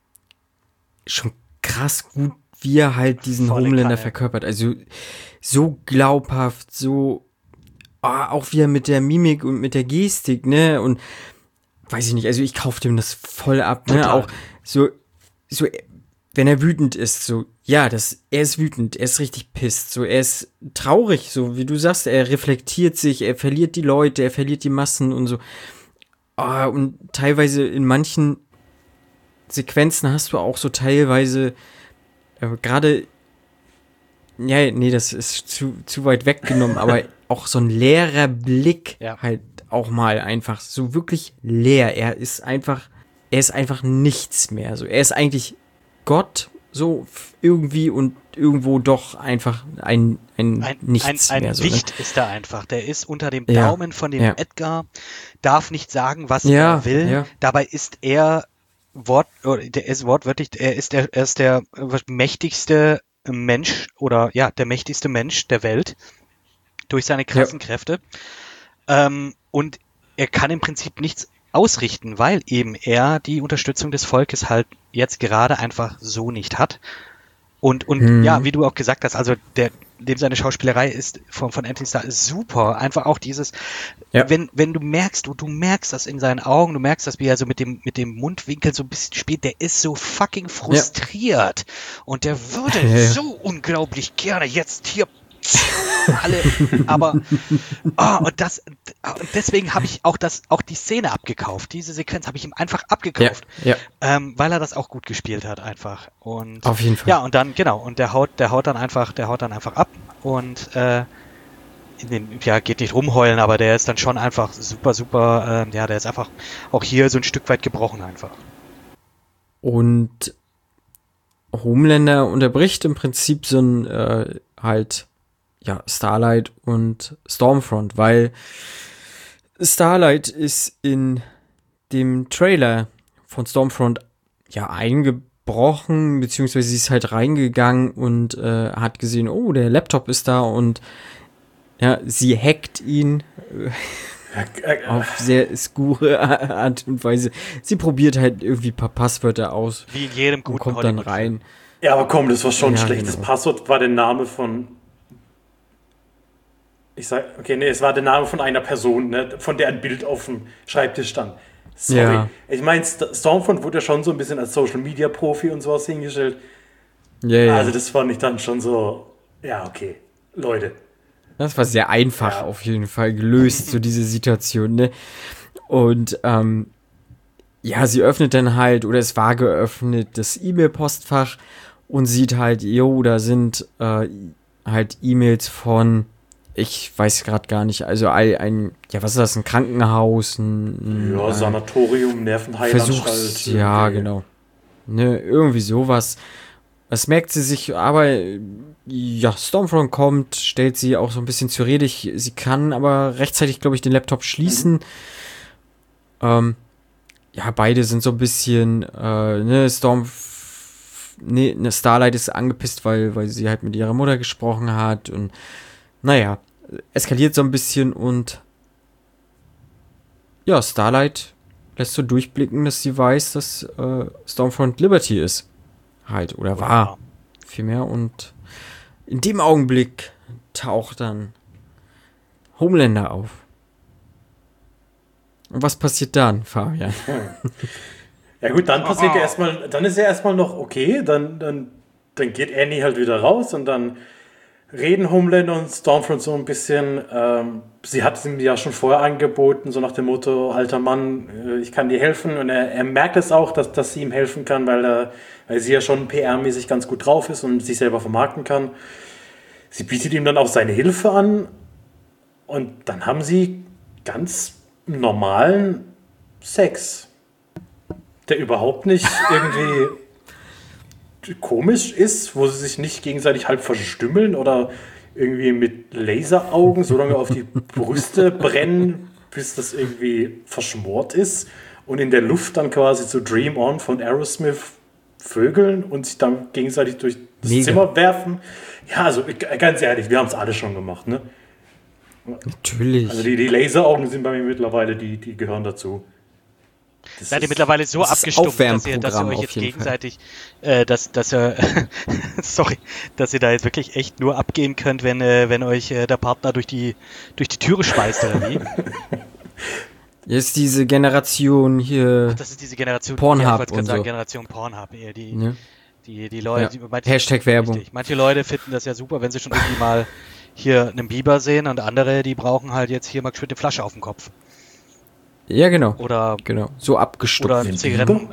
schon krass gut, wie er halt diesen Volle Homelander Kanne. verkörpert. Also so glaubhaft, so oh, auch wieder mit der Mimik und mit der Gestik, ne, und weiß ich nicht, also ich kaufe dem das voll ab, ne, Total. auch so, so, wenn er wütend ist, so, ja, das, er ist wütend, er ist richtig pisst, so, er ist traurig, so, wie du sagst, er reflektiert sich, er verliert die Leute, er verliert die Massen und so, oh, und teilweise in manchen Sequenzen hast du auch so teilweise, äh, gerade, ja, nee, das ist zu, zu weit weggenommen, aber auch so ein leerer Blick Ja. halt auch mal einfach so wirklich leer. Er ist einfach, er ist einfach nichts mehr. So, er ist eigentlich Gott, so f- irgendwie und irgendwo doch einfach ein, ein, Ein, Nichts ein, ein mehr. So, Wicht ist da einfach. Der ist unter dem Ja, Daumen von dem ja. Edgar, darf nicht sagen, was Ja, er will. ja. Dabei ist er Wort, oder der ist wortwörtlich, er ist der, er ist der mächtigste Mensch oder ja, der mächtigste Mensch der Welt durch seine krassen Kräfte. Ähm, und er kann im Prinzip nichts ausrichten, weil eben er die Unterstützung des Volkes halt jetzt gerade einfach so nicht hat. Und, und Mhm. ja, wie du auch gesagt hast, also der, dem seine Schauspielerei ist von, von Anthony Starr ist super. Einfach auch dieses, Ja. wenn, wenn du merkst, du, du merkst das in seinen Augen, du merkst das, wie er so mit dem, mit dem Mundwinkel so ein bisschen spielt, der ist so fucking frustriert. Und der würde Ja, ja. so unglaublich gerne jetzt hier alle, aber oh, und das und deswegen habe ich auch das auch die Szene abgekauft. Diese Sequenz habe ich ihm einfach Ja, abgekauft, ja, ähm, weil er das auch gut gespielt hat einfach. Und auf jeden Fall. ja, und dann genau und der haut der haut dann einfach der haut dann einfach ab und äh, in den, ja, geht nicht rumheulen, aber der ist dann schon einfach super super äh, ja, der ist einfach auch hier so ein Stück weit gebrochen einfach. Und Homelander unterbricht im Prinzip so ein äh, halt ja Starlight und Stormfront, weil Starlight ist in dem Trailer von Stormfront ja eingebrochen, beziehungsweise sie ist halt reingegangen und äh, hat gesehen, oh, der Laptop ist da und ja, sie hackt ihn äh, auf sehr skure Art und Weise. Sie probiert halt irgendwie ein paar Passwörter aus Wie in jedem und guten kommt dann Hollywood-Film. rein. Ja, aber komm, das war schon Ja, schlecht. Das genau. Passwort war der Name von. Ich sag, okay, nee, es war der Name von einer Person, ne, von der ein Bild auf dem Schreibtisch stand. Sorry. Ja. Ich meine, St- Stormfront wurde ja schon so ein bisschen als Social Media Profi und sowas hingestellt. Ja, ja. Also, das fand ich dann schon so. Ja, okay. Leute. Das war sehr einfach Ja. auf jeden Fall gelöst, so diese Situation, ne? Und ähm, ja, sie öffnet dann halt, oder es war geöffnet, das E-Mail-Postfach und sieht halt, jo, da sind äh, halt E-Mails von, ich weiß gerade gar nicht, also ein, ein, ja, was ist das, ein Krankenhaus, ein, Ja, ein Sanatorium, Nervenheilanstalt. Versuchs, ja, irgendwie. genau. Ne, irgendwie sowas. Das merkt sie sich, aber äh, ja, Stormfront kommt, stellt sie auch so ein bisschen zur Rede. Ich, sie kann aber rechtzeitig, glaube ich, den Laptop schließen. Ähm, ja, beide sind so ein bisschen, äh, ne, Storm, ne, ne, Starlight ist angepisst, weil, weil sie halt mit ihrer Mutter gesprochen hat und naja, eskaliert so ein bisschen und ja, Starlight lässt so durchblicken, dass sie weiß, dass äh, Stormfront Liberty ist. Halt, oder war. Vielmehr. Und in dem Augenblick taucht dann Homelander auf. Und was passiert dann, Fabian? Ja gut, dann passiert ja erstmal, dann ist ja erstmal noch okay, dann, dann, dann geht Annie halt wieder raus und dann reden Homelander und Stormfront so ein bisschen. Ähm, sie hat es ihm ja schon vorher angeboten, so nach dem Motto, alter Mann, äh, ich kann dir helfen. Und er, er merkt es auch, dass, dass sie ihm helfen kann, weil, er, weil sie ja schon P R-mäßig ganz gut drauf ist und sich selber vermarkten kann. Sie bietet ihm dann auch seine Hilfe an und dann haben sie ganz normalen Sex, der überhaupt nicht irgendwie komisch ist, wo sie sich nicht gegenseitig halb verstümmeln oder irgendwie mit Laseraugen so lange auf die Brüste brennen, bis das irgendwie verschmort ist und in der Luft dann quasi zu Dream On von Aerosmith vögeln und sich dann gegenseitig durch das Mega. Zimmer werfen. Ja, also ganz ehrlich, wir haben es alle schon gemacht, ne? Natürlich. Also die, die Laseraugen sind bei mir mittlerweile, die, die gehören dazu. Das Seid ihr ist- mittlerweile so das ist abgestumpft, dass ihr, dass ihr Aufwärmprogramm euch auf jetzt jeden gegenseitig, äh, dass, dass ihr, sorry, dass ihr da jetzt wirklich echt nur abgehen könnt, wenn, äh, wenn euch äh, der Partner durch die, durch die Türe schmeißt, oder wie? Jetzt diese Generation hier. Das ist diese Generation, Pornhub ja, ich wollte gerade und sagen, so. Generation Pornhub, eher die, Ne? die, die Leute, Ja. die, manche, Hashtag Werbung. richtig. Manche Leute finden das ja super, wenn sie schon irgendwie mal hier einen Biber sehen und andere, die brauchen halt jetzt hier mal geschwind eine Flasche auf dem Kopf. Ja, genau. Oder, Genau. So abgestupft. oder Den Zigaretten.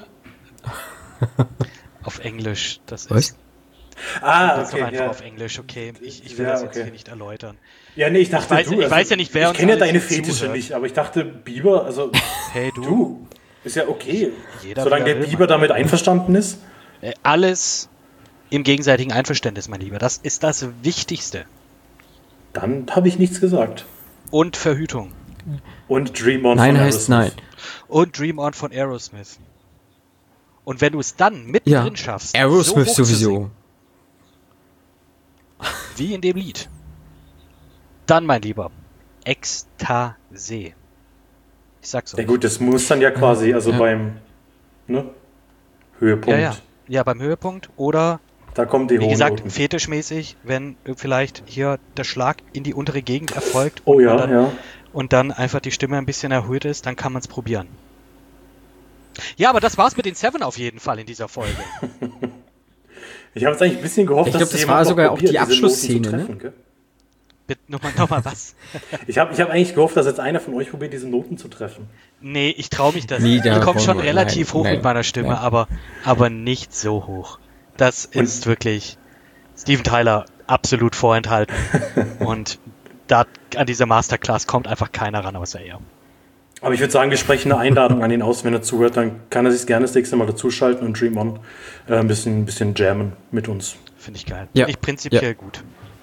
Auf Englisch, das Was? ist, Ah, das ist doch okay, einfach ja. auf Englisch, okay. Ich, ich will Ja, das jetzt okay. hier nicht erläutern. Ja, nee, ich dachte, Ich weiß- du... ich weiß ja nicht, wer Ich uns kenne ja alles deine hier Fetische zuhört. nicht, aber ich dachte, Biber, also... Hey, du, Du, ist ja okay. Jeder, Solange wie er der will, Biber Mann. damit einverstanden ist. äh, alles im gegenseitigen Einverständnis, mein Lieber. Das ist das Wichtigste. Dann habe ich nichts gesagt. Und Verhütung. Und Dream On Nein von heißt Aerosmith. nein. Und Dream On von Aerosmith. Und wenn du es dann mittendrin Ja. schaffst, Aerosmith so hoch zu sowieso. singen, wie in dem Lied, dann, mein Lieber, Ekstase. Ich sag's Ja euch. gut, das muss dann ja quasi, also Ja. beim ne, Höhepunkt. Ja, ja. Ja, beim Höhepunkt oder, Da kommen die wie hohen gesagt, Noten. fetischmäßig, wenn vielleicht hier der Schlag in die untere Gegend erfolgt Oh und, ja, man dann, ja. und dann einfach die Stimme ein bisschen erhöht ist, dann kann man es probieren. Ja, aber das war's mit den Seven auf jeden Fall in dieser Folge. Ich habe jetzt eigentlich ein bisschen gehofft, Ich glaub, dass das jemand war noch sogar auch probiert, die diese Noten zu Abschlussszene, treffen, ne? gell? Bitte nochmal, nochmal was? Ich habe ich hab eigentlich gehofft, dass jetzt einer von euch probiert, diese Noten zu treffen. Nee, ich traue mich das. Nee, Ich da komme wollen schon wir- relativ nein, hoch nein, mit meiner Stimme, nein. aber, aber nicht so hoch. Das Und- ist wirklich Steven Tyler absolut vorenthalten. Und da an dieser Masterclass kommt einfach keiner ran, außer er. Aber ich würde sagen, wir sprechen eine Einladung an ihn aus, wenn er zuhört, dann kann er sich gerne das nächste Mal dazuschalten und Dream On äh, ein bisschen, ein bisschen jammen mit uns. Finde ich geil. Ja. Finde ich prinzipiell gut.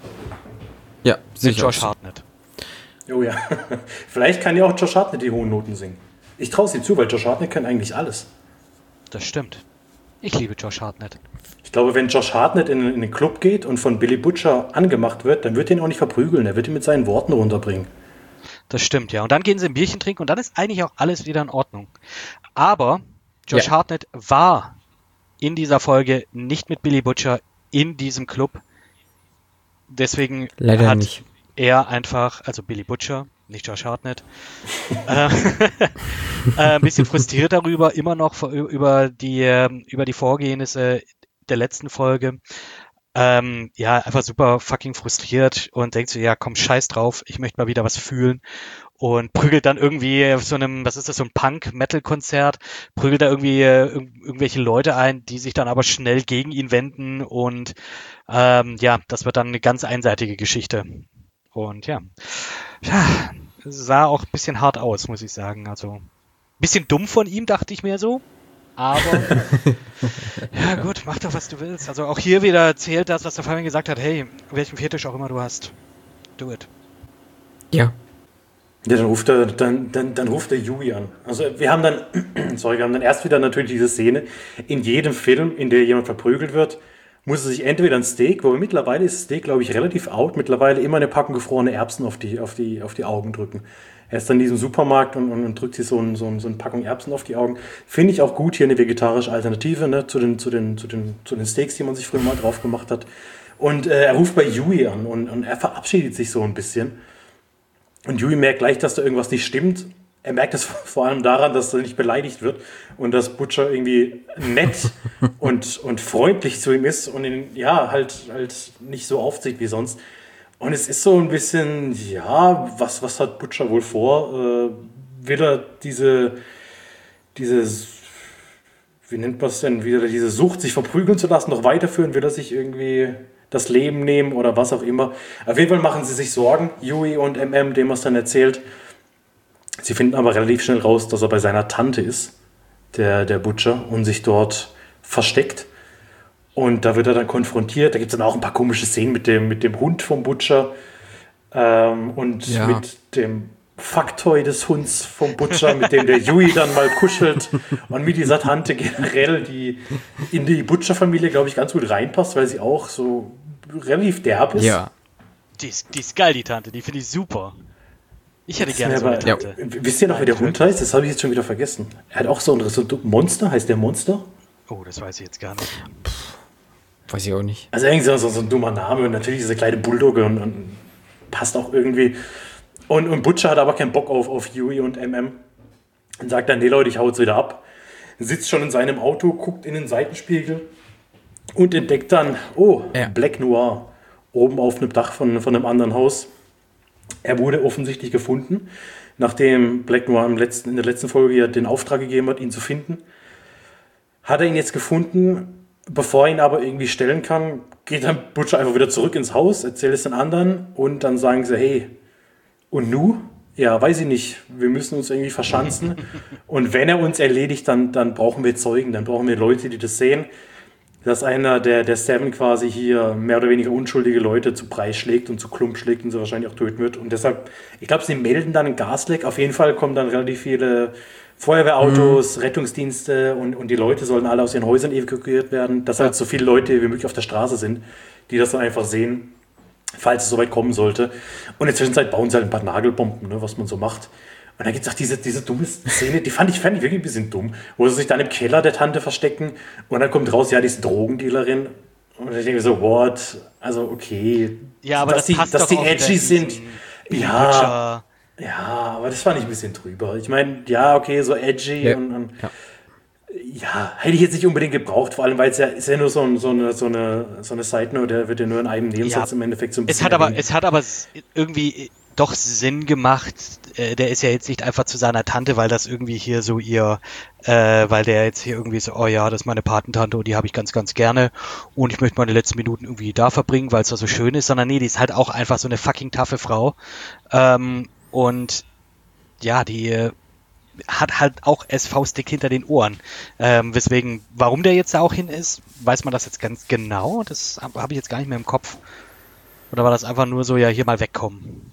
Ja, Mit sicher. Josh Hartnett. Oh ja. Vielleicht kann ja auch Josh Hartnett die hohen Noten singen. Ich traue es ihm zu, weil Josh Hartnett kann eigentlich alles. Das stimmt. Ich liebe Josh Hartnett. Ich glaube, wenn Josh Hartnett in, in den Club geht und von Billy Butcher angemacht wird, dann wird er ihn auch nicht verprügeln. Er wird ihn mit seinen Worten runterbringen. Das stimmt, ja. Und dann gehen sie ein Bierchen trinken und dann ist eigentlich auch alles wieder in Ordnung. Aber Josh Ja. Hartnett war in dieser Folge nicht mit Billy Butcher in diesem Club. Deswegen Leider hat nicht. er einfach, also Billy Butcher, nicht Josh Hartnett, äh, äh, ein bisschen frustriert darüber, immer noch vor- über die, ähm, über die Vorgehenisse der letzten Folge. Ähm, ja, einfach super fucking frustriert und denkt so, ja, komm, scheiß drauf, ich möchte mal wieder was fühlen. Und prügelt dann irgendwie auf so einem, was ist das, so ein Punk-Metal-Konzert, prügelt da irgendwie äh, irg irgendwelche Leute ein, die sich dann aber schnell gegen ihn wenden und ähm, ja, das wird dann eine ganz einseitige Geschichte. Und ja, ja, es sah auch ein bisschen hart aus, muss ich sagen. Also ein bisschen dumm von ihm, dachte ich mir so. Aber ja gut, mach doch, was du willst. Also auch hier wieder zählt das, was der Fabian gesagt hat. Hey, welchen Fetisch auch immer du hast, do it. Ja. Ja, dann ruft er, dann, dann, dann ruft er Yui an. Also wir haben dann, sorry, wir haben dann erst wieder natürlich diese Szene. In jedem Film, in der jemand verprügelt wird, muss er sich entweder ein Steak, wobei mittlerweile ist Steak, glaube ich, relativ out, mittlerweile immer eine Packung gefrorene Erbsen auf die, auf die, auf die Augen drücken. Er ist dann in diesem Supermarkt und, und, und drückt sich so, ein, so, ein, so eine Packung Erbsen auf die Augen. Finde ich auch gut, hier eine vegetarische Alternative, ne, zu den, zu den, zu den, zu den Steaks, die man sich früher mal drauf gemacht hat. Und äh, er ruft bei Yui an und, und er verabschiedet sich so ein bisschen. Und Yui merkt gleich, dass da irgendwas nicht stimmt. Er merkt es vor allem daran, dass er nicht beleidigt wird und dass Butcher irgendwie nett und, und freundlich zu ihm ist und ihn ja halt, halt nicht so aufzieht wie sonst. Und es ist so ein bisschen, ja, was, was hat Butcher wohl vor? Äh, will er diese, diese, wie nennt man es denn, wieder diese Sucht, sich verprügeln zu lassen, noch weiterführen? Will er sich irgendwie das Leben nehmen oder was auch immer? Auf jeden Fall machen sie sich Sorgen, Yui und M M, dem was dann erzählt. Sie finden aber relativ schnell raus, dass er bei seiner Tante ist, der, der Butcher, und sich dort versteckt. Und da wird er dann konfrontiert. Da gibt es dann auch ein paar komische Szenen mit dem, mit dem Hund vom Butcher ähm, und Ja. mit dem Fucktoy des Hunds vom Butcher, mit dem der Yui dann mal kuschelt. Und mit dieser Tante generell, die in die Butcher-Familie, glaube ich, ganz gut reinpasst, weil sie auch so relativ derb ist. Ja. Die ist, die ist geil, die Tante, die finde ich super. Ich hätte Das gerne ist so mir eine aber- Tante. Wisst ihr noch, wie der Hund heißt? Das habe ich jetzt schon wieder vergessen. Er hat auch so ein, so ein Monster, heißt der Monster? Oh, das weiß ich jetzt gar nicht. Weiß ich auch nicht. Also irgendwie so, so, so ein dummer Name und natürlich diese kleine Bulldogge und, und passt auch irgendwie. Und, und Butcher hat aber keinen Bock auf, auf Huey und M M und sagt dann, nee Leute, ich hau jetzt wieder ab. Sitzt schon in seinem Auto, guckt in den Seitenspiegel und entdeckt dann, oh, Ja. Black Noir, oben auf einem Dach von, von einem anderen Haus. Er wurde offensichtlich gefunden, nachdem Black Noir im letzten, in der letzten Folge ja den Auftrag gegeben hat, ihn zu finden. Hat er ihn jetzt gefunden, bevor er ihn aber irgendwie stellen kann, geht dann Butcher einfach wieder zurück ins Haus, erzählt es den anderen und dann sagen sie, hey, und nu? Ja, weiß ich nicht, wir müssen uns irgendwie verschanzen und wenn er uns erledigt, dann, dann brauchen wir Zeugen, dann brauchen wir Leute, die das sehen, dass einer der, der Seven quasi hier mehr oder weniger unschuldige Leute zu Brei schlägt und zu Klump schlägt und sie wahrscheinlich auch töten wird und deshalb, ich glaube, sie melden dann einen Gasleck, auf jeden Fall kommen dann relativ viele Feuerwehrautos, mhm. Rettungsdienste und, und die Leute sollen alle aus ihren Häusern evakuiert werden, dass halt so viele Leute wie möglich auf der Straße sind, die das dann einfach sehen, falls es soweit kommen sollte. Und in der Zwischenzeit bauen sie halt ein paar Nagelbomben, ne, was man so macht. Und dann gibt es auch diese, diese dumme Szene, die fand ich, fand ich wirklich ein bisschen dumm, wo sie sich dann im Keller der Tante verstecken und dann kommt raus, ja, die ist Drogendealerin. Und ich denke so, what? Also, okay. Ja, aber dass das die, passt dass doch die auch wieder edgy in sind. diesen Ja. Butcher. Ja, aber das fand ich ein bisschen drüber. Ich meine, ja, okay, so edgy Ja. und, und Ja. ja, hätte ich jetzt nicht unbedingt gebraucht, vor allem, weil es ja, ist ja nur so, ein, so eine, so eine, so eine Side-Note, der wird ja nur in einem Nebensatz Ja. im Endeffekt so ein Es bisschen hat aber, erwähnt. es hat aber s- irgendwie doch Sinn gemacht. Äh, Der ist ja jetzt nicht einfach zu seiner Tante, weil das irgendwie hier so ihr, äh, weil der jetzt hier irgendwie so, oh ja, das ist meine Patentante und die habe ich ganz, ganz gerne und ich möchte meine letzten Minuten irgendwie da verbringen, weil es da so schön ist, sondern nee, die ist halt auch einfach so eine fucking taffe Frau. Ähm, und ja, die äh, hat halt auch S V-Stick hinter den Ohren. Ähm, weswegen, warum der jetzt da auch hin ist, weiß man das jetzt ganz genau? Das habe hab ich jetzt gar nicht mehr im Kopf. Oder war das einfach nur so, ja, hier mal wegkommen?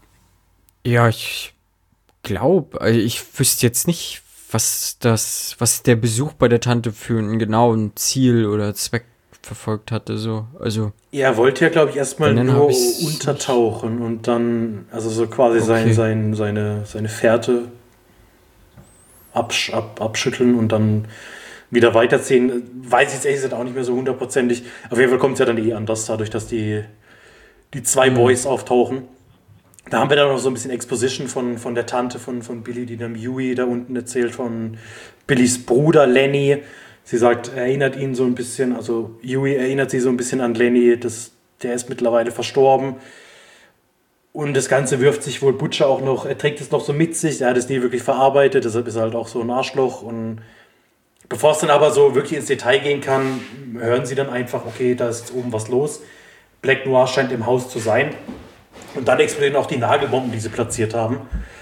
Ja, ich glaube, ich wüsste jetzt nicht, was das, was der Besuch bei der Tante für einen genauen Ziel oder Zweck verfolgt hatte. So. Also, Er wollte ja, glaube ich, erstmal Dann nur hab ich's untertauchen und dann, also so quasi sein, Okay. sein, seine, seine Fährte absch ab, abschütteln und dann wieder weiterziehen. Weiß ich jetzt ehrlich gesagt auch nicht mehr so hundertprozentig. Auf jeden Fall kommt es ja dann eh anders, dadurch, dass die, die zwei Boys auftauchen. Da haben wir dann noch so ein bisschen Exposition von, von der Tante von, von Billy, die dann Huey da unten erzählt, von Billys Bruder Lenny. Sie sagt, er erinnert ihn so ein bisschen, also Huey erinnert sie so ein bisschen an Lenny, das, der ist mittlerweile verstorben. Und das Ganze wirft sich wohl Butcher auch noch, er trägt es noch so mit sich, er hat es nie wirklich verarbeitet, deshalb ist er halt auch so ein Arschloch. Und bevor es dann aber so wirklich ins Detail gehen kann, hören sie dann einfach, okay, da ist oben was los. Black Noir scheint im Haus zu sein. Und dann explodieren auch die Nagelbomben, die sie platziert haben,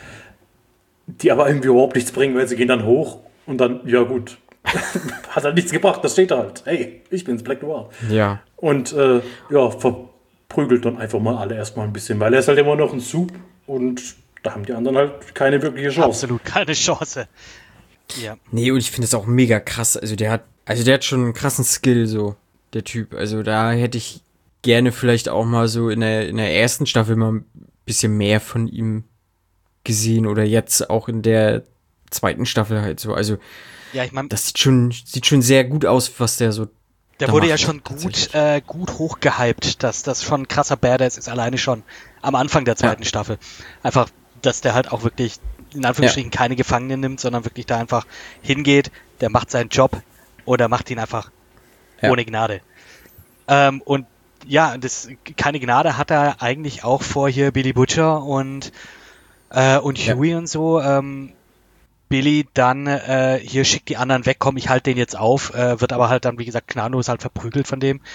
die aber irgendwie überhaupt nichts bringen, weil sie gehen dann hoch und dann, ja gut, hat halt nichts gebracht, das steht da halt. Hey, ich bin's, Black Noir. ja. Und äh, ja, verprügelt dann einfach mal alle erstmal ein bisschen, weil er ist halt immer noch ein Soup und da haben die anderen halt keine wirkliche Chance. Absolut keine Chance. Ja. Nee, und ich finde es auch mega krass. Also der hat, also der hat schon einen krassen Skill, so, der Typ. Also da hätte ich gerne vielleicht auch mal so in der, in der ersten Staffel mal ein bisschen mehr von ihm gesehen oder jetzt auch in der zweiten Staffel halt so. Also Ja, ich meine, das sieht schon, sieht schon sehr gut aus, was der so der da wurde macht, ja schon gut, tatsächlich. äh, gut hochgehypt, dass das schon ein krasser Badass ist, alleine schon am Anfang der zweiten Ja. Staffel. Einfach, dass der halt auch wirklich, in Anführungsstrichen, keine Gefangenen nimmt, sondern wirklich da einfach hingeht, der macht seinen Job oder macht ihn einfach Ja. ohne Gnade. Ähm, und ja, das, keine Gnade hat er eigentlich auch vor hier Billy Butcher und, äh, und Ja. Huey und so. Ähm, Billy dann äh, hier schickt die anderen weg, komm, ich halte den jetzt auf, äh, wird aber halt dann, wie gesagt, gnadenlos halt verprügelt von dem.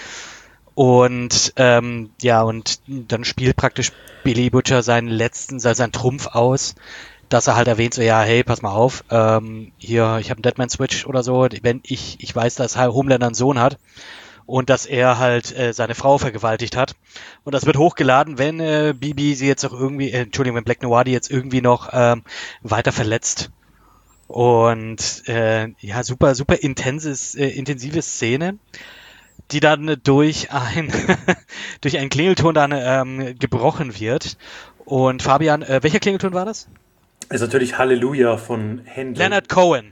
Und ähm, ja, und dann spielt praktisch Billy Butcher seinen letzten, sein, sein Trumpf aus, dass er halt erwähnt, so, ja, hey, pass mal auf, ähm, hier, ich habe einen Deadman-Switch oder so, wenn ich, ich weiß, dass Homelander einen Sohn hat und dass er halt äh, seine Frau vergewaltigt hat. Und das wird hochgeladen, wenn äh, Bibi sie jetzt auch irgendwie, äh, Entschuldigung, wenn Black Noir die jetzt irgendwie noch ähm, weiter verletzt. Und äh, ja, super, super intenses, äh, intensive Szene, die dann durch ein durch einen Klingelton dann ähm, gebrochen wird Und Fabian, äh, welcher Klingelton war das? Ist natürlich Halleluja von Händel. Leonard Cohen.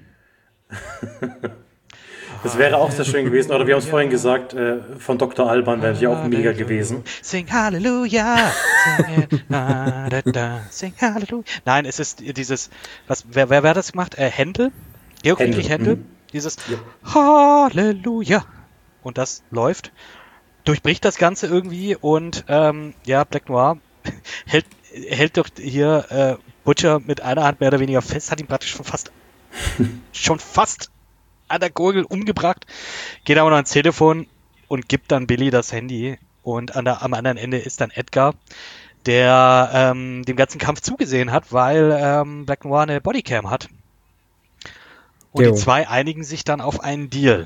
Das wäre auch sehr schön gewesen. Oder wir haben es vorhin gesagt, äh, von Doktor Alban wäre ja auch mega gewesen. Sing Halleluja. Sing, da, da, da, sing Halleluja. Nein, es ist dieses, was, wer, wer, wer hat das gemacht? Äh, Händel? Georg Friedrich Händel. Mhm. Dieses ja. Halleluja. Und das läuft, durchbricht das Ganze irgendwie und ähm, ja, Black Noir hält, hält doch hier äh, Butcher mit einer Hand mehr oder weniger fest, hat ihn praktisch schon fast schon fast an der Gurgel umgebracht, geht aber noch ans Telefon und gibt dann Billy das Handy und an der, am anderen Ende ist dann Edgar, der ähm, dem ganzen Kampf zugesehen hat, weil ähm, Black Noir eine Bodycam hat. Und jo. Die zwei einigen sich dann auf einen Deal.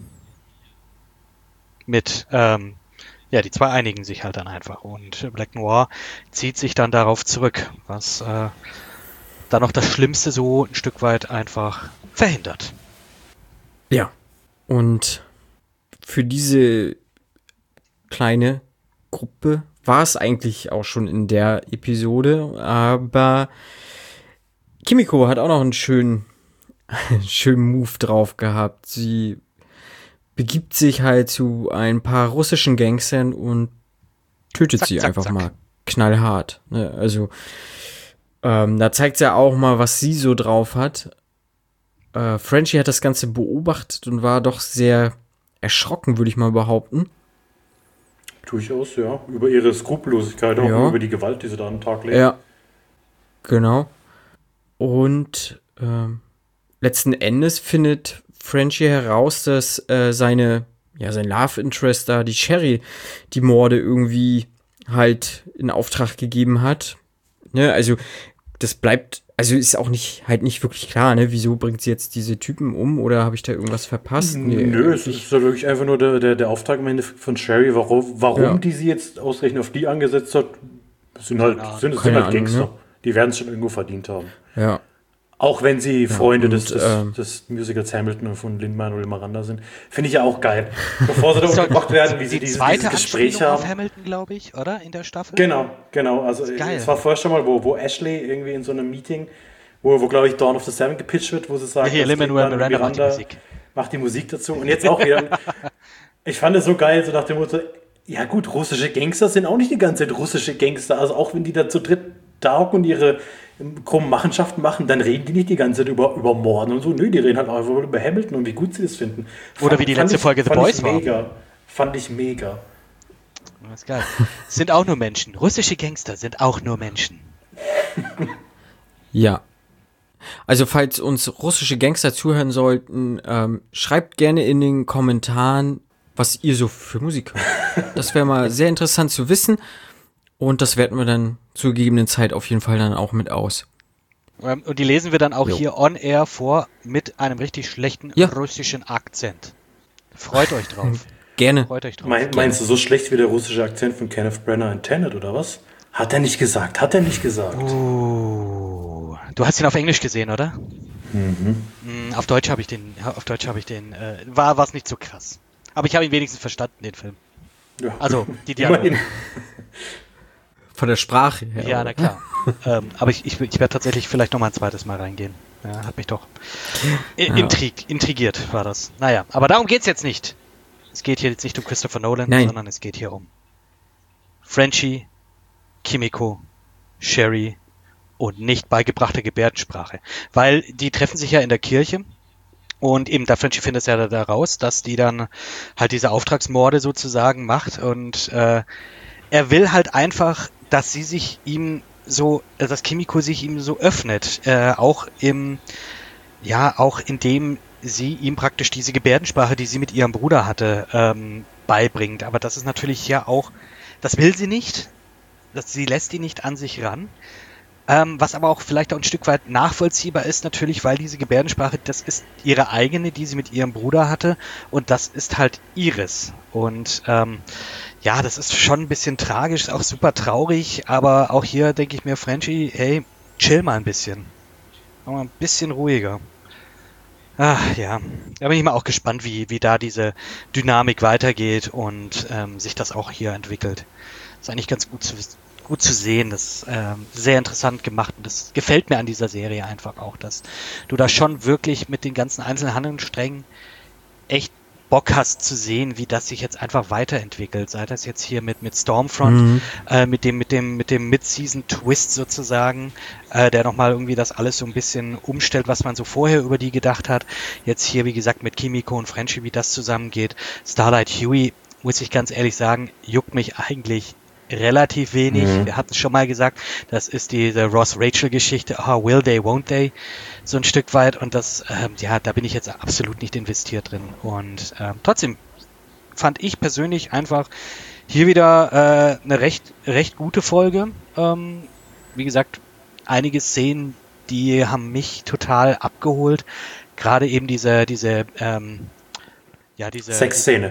Mit, ähm, ja, die zwei einigen sich halt dann einfach. Und Black Noir zieht sich dann darauf zurück, was äh, dann noch das Schlimmste so ein Stück weit einfach verhindert. Ja. Und für diese kleine Gruppe war es eigentlich auch schon in der Episode, aber Kimiko hat auch noch einen schönen, schönen Move drauf gehabt. Sie begibt sich halt zu ein paar russischen Gangstern und tötet zack, sie zack, einfach zack. mal knallhart. Ne? Also ähm, da zeigt sie ja auch mal, was sie so drauf hat. Äh, Frenchie hat das Ganze beobachtet und war doch sehr erschrocken, würde ich mal behaupten. Durchaus, ja. Über ihre Skrupellosigkeit, auch ja. über die Gewalt, die sie da an den Tag legt. Ja, genau. Und ähm, letzten Endes findet Frenchie heraus, dass äh, seine, ja, sein Love Interest da, die Sherry, die Morde irgendwie halt in Auftrag gegeben hat. Ne, also das bleibt, also ist auch nicht, halt nicht wirklich klar, ne, wieso bringt sie jetzt diese Typen um oder habe ich da irgendwas verpasst? Nee, Nö, es ist ja wirklich einfach nur der, der, der Auftrag am Ende von Sherry, warum, warum ja. die sie jetzt ausgerechnet auf die angesetzt hat, sind halt, ja, sind, sind halt Gangster. Ahnung, ne? Die werden es schon irgendwo verdient haben. Ja. Auch wenn sie ja, Freunde und, des, des, ähm, des Musicals Hamilton und von Lin-Manuel Miranda sind. Finde ich ja auch geil. Bevor sie da umgebracht werden, wie sie die dieses, zweite dieses Gespräch haben. Auf Hamilton, glaube ich, oder? In der Staffel? Genau, genau. Also es war vorher schon mal, wo, wo Ashley irgendwie in so einem Meeting, wo, wo glaube ich, Dawn of the Seven gepitcht wird, wo sie sagt, ja, Lin-Manuel Miranda, Miranda macht die Musik. Macht die Musik dazu. Und jetzt auch wieder. Ich fand es so geil, so nach dem Motto, ja gut, russische Gangster sind auch nicht die ganze Zeit russische Gangster. Also auch wenn die da zu dritt da hocken und ihre krummen Machenschaften machen, dann reden die nicht die ganze Zeit über, über Morden und so. Nö, die reden halt einfach über Hamilton und wie gut sie das finden. Oder fand, wie die letzte ich, Folge The Boys war. Mega. Fand ich mega. Das ist geil. Sind auch nur Menschen. Russische Gangster sind auch nur Menschen. Ja. Also falls uns russische Gangster zuhören sollten, ähm, schreibt gerne in den Kommentaren, was ihr so für Musik hört. Das wäre mal sehr interessant zu wissen. Und das werten wir dann zur gegebenen Zeit auf jeden Fall dann auch mit aus. Und die lesen wir dann auch jo. hier on air vor mit einem richtig schlechten ja. russischen Akzent. Freut euch drauf. Gerne. Freut euch drauf. Mein, meinst du so schlecht wie der russische Akzent von Kenneth Branagh in Tenet oder was? Hat er nicht gesagt, hat er nicht gesagt. Uh, du hast ihn auf Englisch gesehen, oder? Mhm. Auf Deutsch habe ich den, auf Deutsch habe ich den, äh, war was nicht so krass. Aber ich habe ihn wenigstens verstanden, den Film. Ja. Also, die Dialoge. Von der Sprache her. Ja, na klar. ähm, aber ich, ich, ich werde tatsächlich vielleicht noch mal ein zweites Mal reingehen. Ja, hat mich doch ja. intrig, intrigiert, war das. Naja, aber darum geht's jetzt nicht. Es geht hier jetzt nicht um Christopher Nolan, Nein. sondern es geht hier um Frenchie, Kimiko, Sherry und nicht beigebrachte Gebärdensprache. Weil die treffen sich ja in der Kirche und eben der Frenchie findet es ja da raus, dass die dann halt diese Auftragsmorde sozusagen macht und äh, er will halt einfach, dass sie sich ihm so, dass Kimiko sich ihm so öffnet, äh, auch im, ja, auch indem sie ihm praktisch diese Gebärdensprache, die sie mit ihrem Bruder hatte, ähm, beibringt. Aber das ist natürlich ja auch, das will sie nicht, das, sie lässt ihn nicht an sich ran. Ähm, was aber auch vielleicht auch ein Stück weit nachvollziehbar ist, natürlich, weil diese Gebärdensprache, das ist ihre eigene, die sie mit ihrem Bruder hatte und das ist halt ihres. Und ähm, ja, das ist schon ein bisschen tragisch, auch super traurig, aber auch hier denke ich mir, Frenchie, hey, chill mal ein bisschen. Mach mal ein bisschen ruhiger. Ach ja, da bin ich mal auch gespannt, wie, wie da diese Dynamik weitergeht und ähm, sich das auch hier entwickelt. Ist eigentlich ganz gut zu, gut zu sehen. Das ist ähm, sehr interessant gemacht und das gefällt mir an dieser Serie einfach auch, dass du da schon wirklich mit den ganzen einzelnen Handlungssträngen echt Bock hast zu sehen, wie das sich jetzt einfach weiterentwickelt. Sei das jetzt hier mit mit Stormfront, mhm. äh, mit dem mit dem mit dem Mid-Season-Twist sozusagen, äh, der nochmal irgendwie das alles so ein bisschen umstellt, was man so vorher über die gedacht hat. Jetzt hier, wie gesagt, mit Kimiko und Frenchie, wie das zusammengeht. Starlight Huey, muss ich ganz ehrlich sagen, juckt mich eigentlich relativ wenig. Mhm. Wir hatten es schon mal gesagt, das ist diese Ross-Rachel-Geschichte, oh, will they, won't they, so ein Stück weit und das, ähm, ja, da bin ich jetzt absolut nicht investiert drin und ähm, trotzdem fand ich persönlich einfach hier wieder äh, eine recht, recht gute Folge. Ähm, wie gesagt, einige Szenen, die haben mich total abgeholt, gerade eben diese, diese, ähm, ja, diese... Sexszene.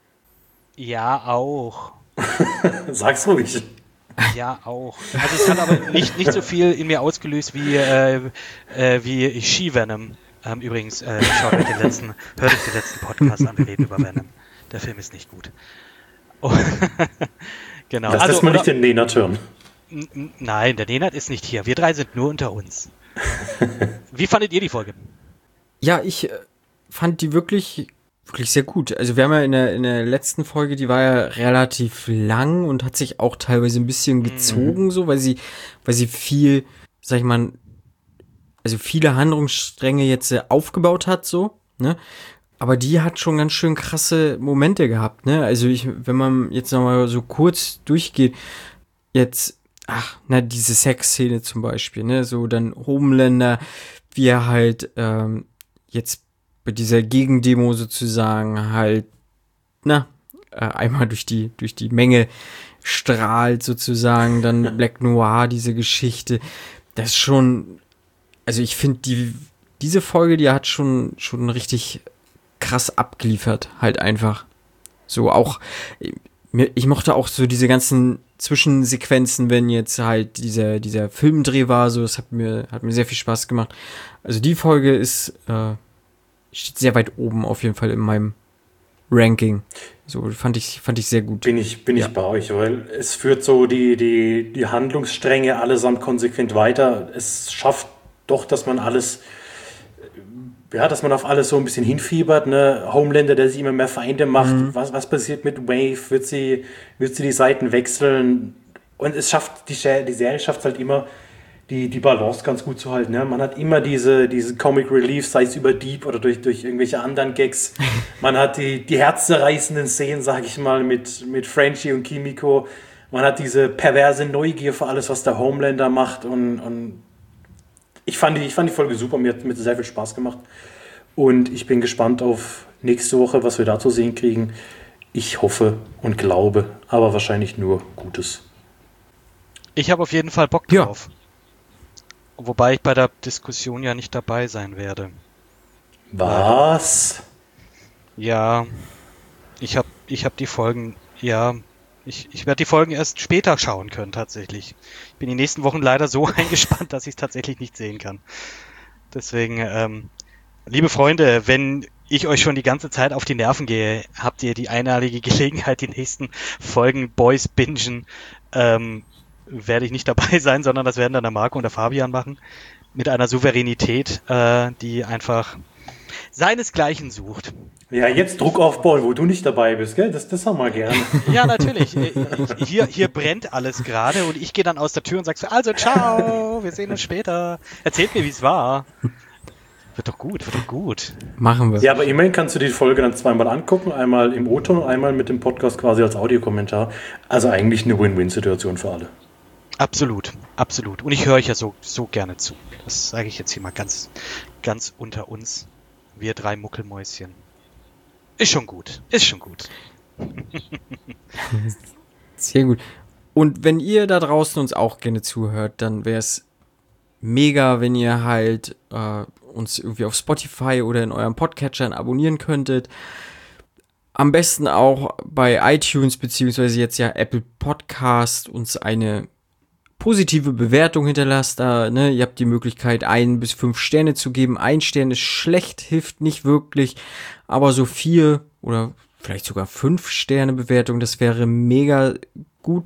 Ja, auch. Sag's ruhig. Ja, auch. Also es hat aber nicht, nicht so viel in mir ausgelöst wie, äh, äh, wie She-Venom. Ähm, übrigens, äh, schaut euch den letzten, hört euch den letzten Podcast an, wir reden über Venom. Der Film ist nicht gut. Oh. Genau. Das also, lässt man oder, nicht den Nenad hören. N- nein, der Nenad ist nicht hier. Wir drei sind nur unter uns. Wie fandet ihr die Folge? Ja, ich äh, fand die wirklich... Wirklich sehr gut. Also wir haben ja in der, in der letzten Folge, die war ja relativ lang und hat sich auch teilweise ein bisschen gezogen, mhm. so, weil sie, weil sie viel, sag ich mal, also viele Handlungsstränge jetzt äh, aufgebaut hat, so, ne? Aber die hat schon ganz schön krasse Momente gehabt, ne? Also ich, wenn man jetzt nochmal so kurz durchgeht, jetzt, ach, na, diese Sexszene zum Beispiel, ne? So dann Homelander, wie er halt ähm, jetzt bei dieser Gegendemo sozusagen halt, na, äh, einmal durch die, durch die Menge strahlt sozusagen, dann Black Noir, diese Geschichte. Das ist schon, also ich finde, die, diese Folge, die hat schon, schon richtig krass abgeliefert, halt einfach. So auch, ich mochte auch so diese ganzen Zwischensequenzen, wenn jetzt halt dieser, dieser Filmdreh war, so, das hat mir, hat mir sehr viel Spaß gemacht. Also die Folge ist, äh, steht sehr weit oben auf jeden Fall in meinem Ranking. So fand ich, fand ich sehr gut. Bin ich, bin ja. ich bei euch, weil es führt so die, die, die Handlungsstränge allesamt konsequent weiter. Es schafft doch, dass man alles, ja, dass man auf alles so ein bisschen hinfiebert, ne? Homelander, der sich immer mehr Feinde macht. Mhm. Was, was passiert mit Wave? Wird sie, wird sie die Seiten wechseln? Und es schafft, die, die Serie schafft es halt immer, die, die Balance ganz gut zu halten. Ne? Man hat immer diese, diese Comic Relief, sei es über Deep oder durch, durch irgendwelche anderen Gags. Man hat die, die herzzerreißenden Szenen, sag ich mal, mit, mit Frenchie und Kimiko. Man hat diese perverse Neugier für alles, was der Homelander macht. Und, und ich, fand die, ich fand die Folge super, mir hat, mir hat sehr viel Spaß gemacht. Und ich bin gespannt auf nächste Woche, was wir da zu sehen kriegen. Ich hoffe und glaube, aber wahrscheinlich nur Gutes. Ich habe auf jeden Fall Bock drauf. Ja. Wobei ich bei der Diskussion ja nicht dabei sein werde. Was? Ja, ich habe ich hab die Folgen, ja, ich, ich werde die Folgen erst später schauen können tatsächlich. Ich bin die nächsten Wochen leider so eingespannt, dass ich es tatsächlich nicht sehen kann. Deswegen, ähm, liebe Freunde, wenn ich euch schon die ganze Zeit auf die Nerven gehe, habt ihr die einmalige Gelegenheit, die nächsten Folgen Boys bingen, ähm, werde ich nicht dabei sein, sondern das werden dann der Marco und der Fabian machen. Mit einer Souveränität, äh, die einfach seinesgleichen sucht. Ja, jetzt Druck aufbauen, wo du nicht dabei bist, gell? Das, das haben wir gerne. Ja, natürlich. Hier, hier brennt alles gerade und ich gehe dann aus der Tür und sag so, also ciao, wir sehen uns später. Erzählt mir, wie es war. Wird doch gut, wird doch gut. Machen wir. Ja, aber immerhin kannst du die Folge dann zweimal angucken, einmal im O-Ton und einmal mit dem Podcast quasi als Audiokommentar. Also eigentlich eine Win-Win-Situation für alle. Absolut, absolut. Und ich höre euch ja so, so gerne zu. Das sage ich jetzt hier mal ganz, ganz unter uns. Wir drei Muckelmäuschen. Ist schon gut, ist schon gut. Sehr gut. Und wenn ihr da draußen uns auch gerne zuhört, dann wäre es mega, wenn ihr halt äh, uns irgendwie auf Spotify oder in eurem Podcatchern abonnieren könntet. Am besten auch bei iTunes beziehungsweise jetzt ja Apple Podcast uns eine positive Bewertung hinterlasst. Da, ne, ihr habt die Möglichkeit, ein bis fünf Sterne zu geben. Ein Stern ist schlecht, hilft nicht wirklich, aber so vier oder vielleicht sogar fünf Sterne Bewertung, das wäre mega gut.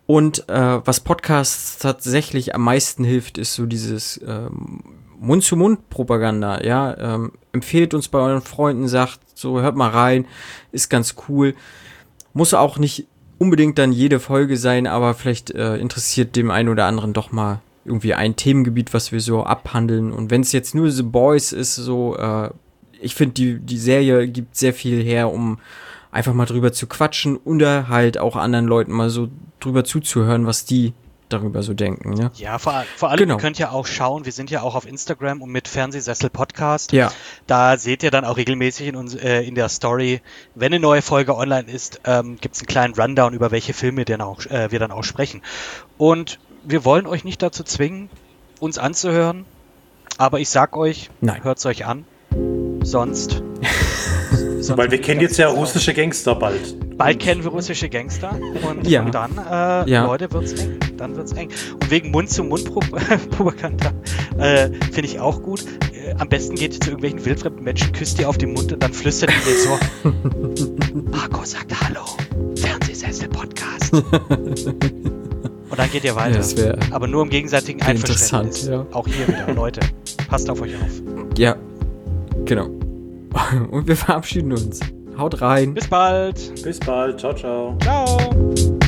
Und äh, was Podcasts tatsächlich am meisten hilft, ist so dieses ähm, Mund-zu-Mund-Propaganda. Ja, ähm, empfehlt uns bei euren Freunden, sagt so, hört mal rein, ist ganz cool. Muss auch nicht unbedingt dann jede Folge sein, aber vielleicht äh, interessiert dem einen oder anderen doch mal irgendwie ein Themengebiet, was wir so abhandeln. Und wenn es jetzt nur The Boys ist, so, äh, ich finde, die, die Serie gibt sehr viel her, um einfach mal drüber zu quatschen oder halt auch anderen Leuten mal so drüber zuzuhören, was die darüber so denken. Ne? Ja, vor, vor allem, Genau. Ihr könnt ja auch schauen, wir sind ja auch auf Instagram und mit Fernsehsessel Podcast. Ja. Da seht ihr dann auch regelmäßig in, uns, äh, in der Story, wenn eine neue Folge online ist, ähm, gibt es einen kleinen Rundown, über welche Filme dann auch, äh, wir dann auch sprechen. Und wir wollen euch nicht dazu zwingen, uns anzuhören, aber ich sag euch, hört es euch an, sonst... sonst Weil wir kennen jetzt ja russische Gangster bald. Bald kennen wir russische Gangster und, ja. und dann, äh, ja. Leute, wird's eng. Dann wird's eng. Und wegen Mund-zu-Mund-Propaganda äh, finde ich auch gut. Äh, am besten geht ihr zu irgendwelchen wildfremden Menschen, küsst ihr auf den Mund und dann flüstert ihr so. Marco sagt Hallo, Fernsehsessel-Podcast. Und dann geht ihr weiter. Ja, aber nur im gegenseitigen Einverständnis. Ja. Auch hier wieder, Leute. Passt auf euch auf. Ja, genau. Und wir verabschieden uns. Haut rein. Bis bald. Bis bald. Ciao, ciao. Ciao.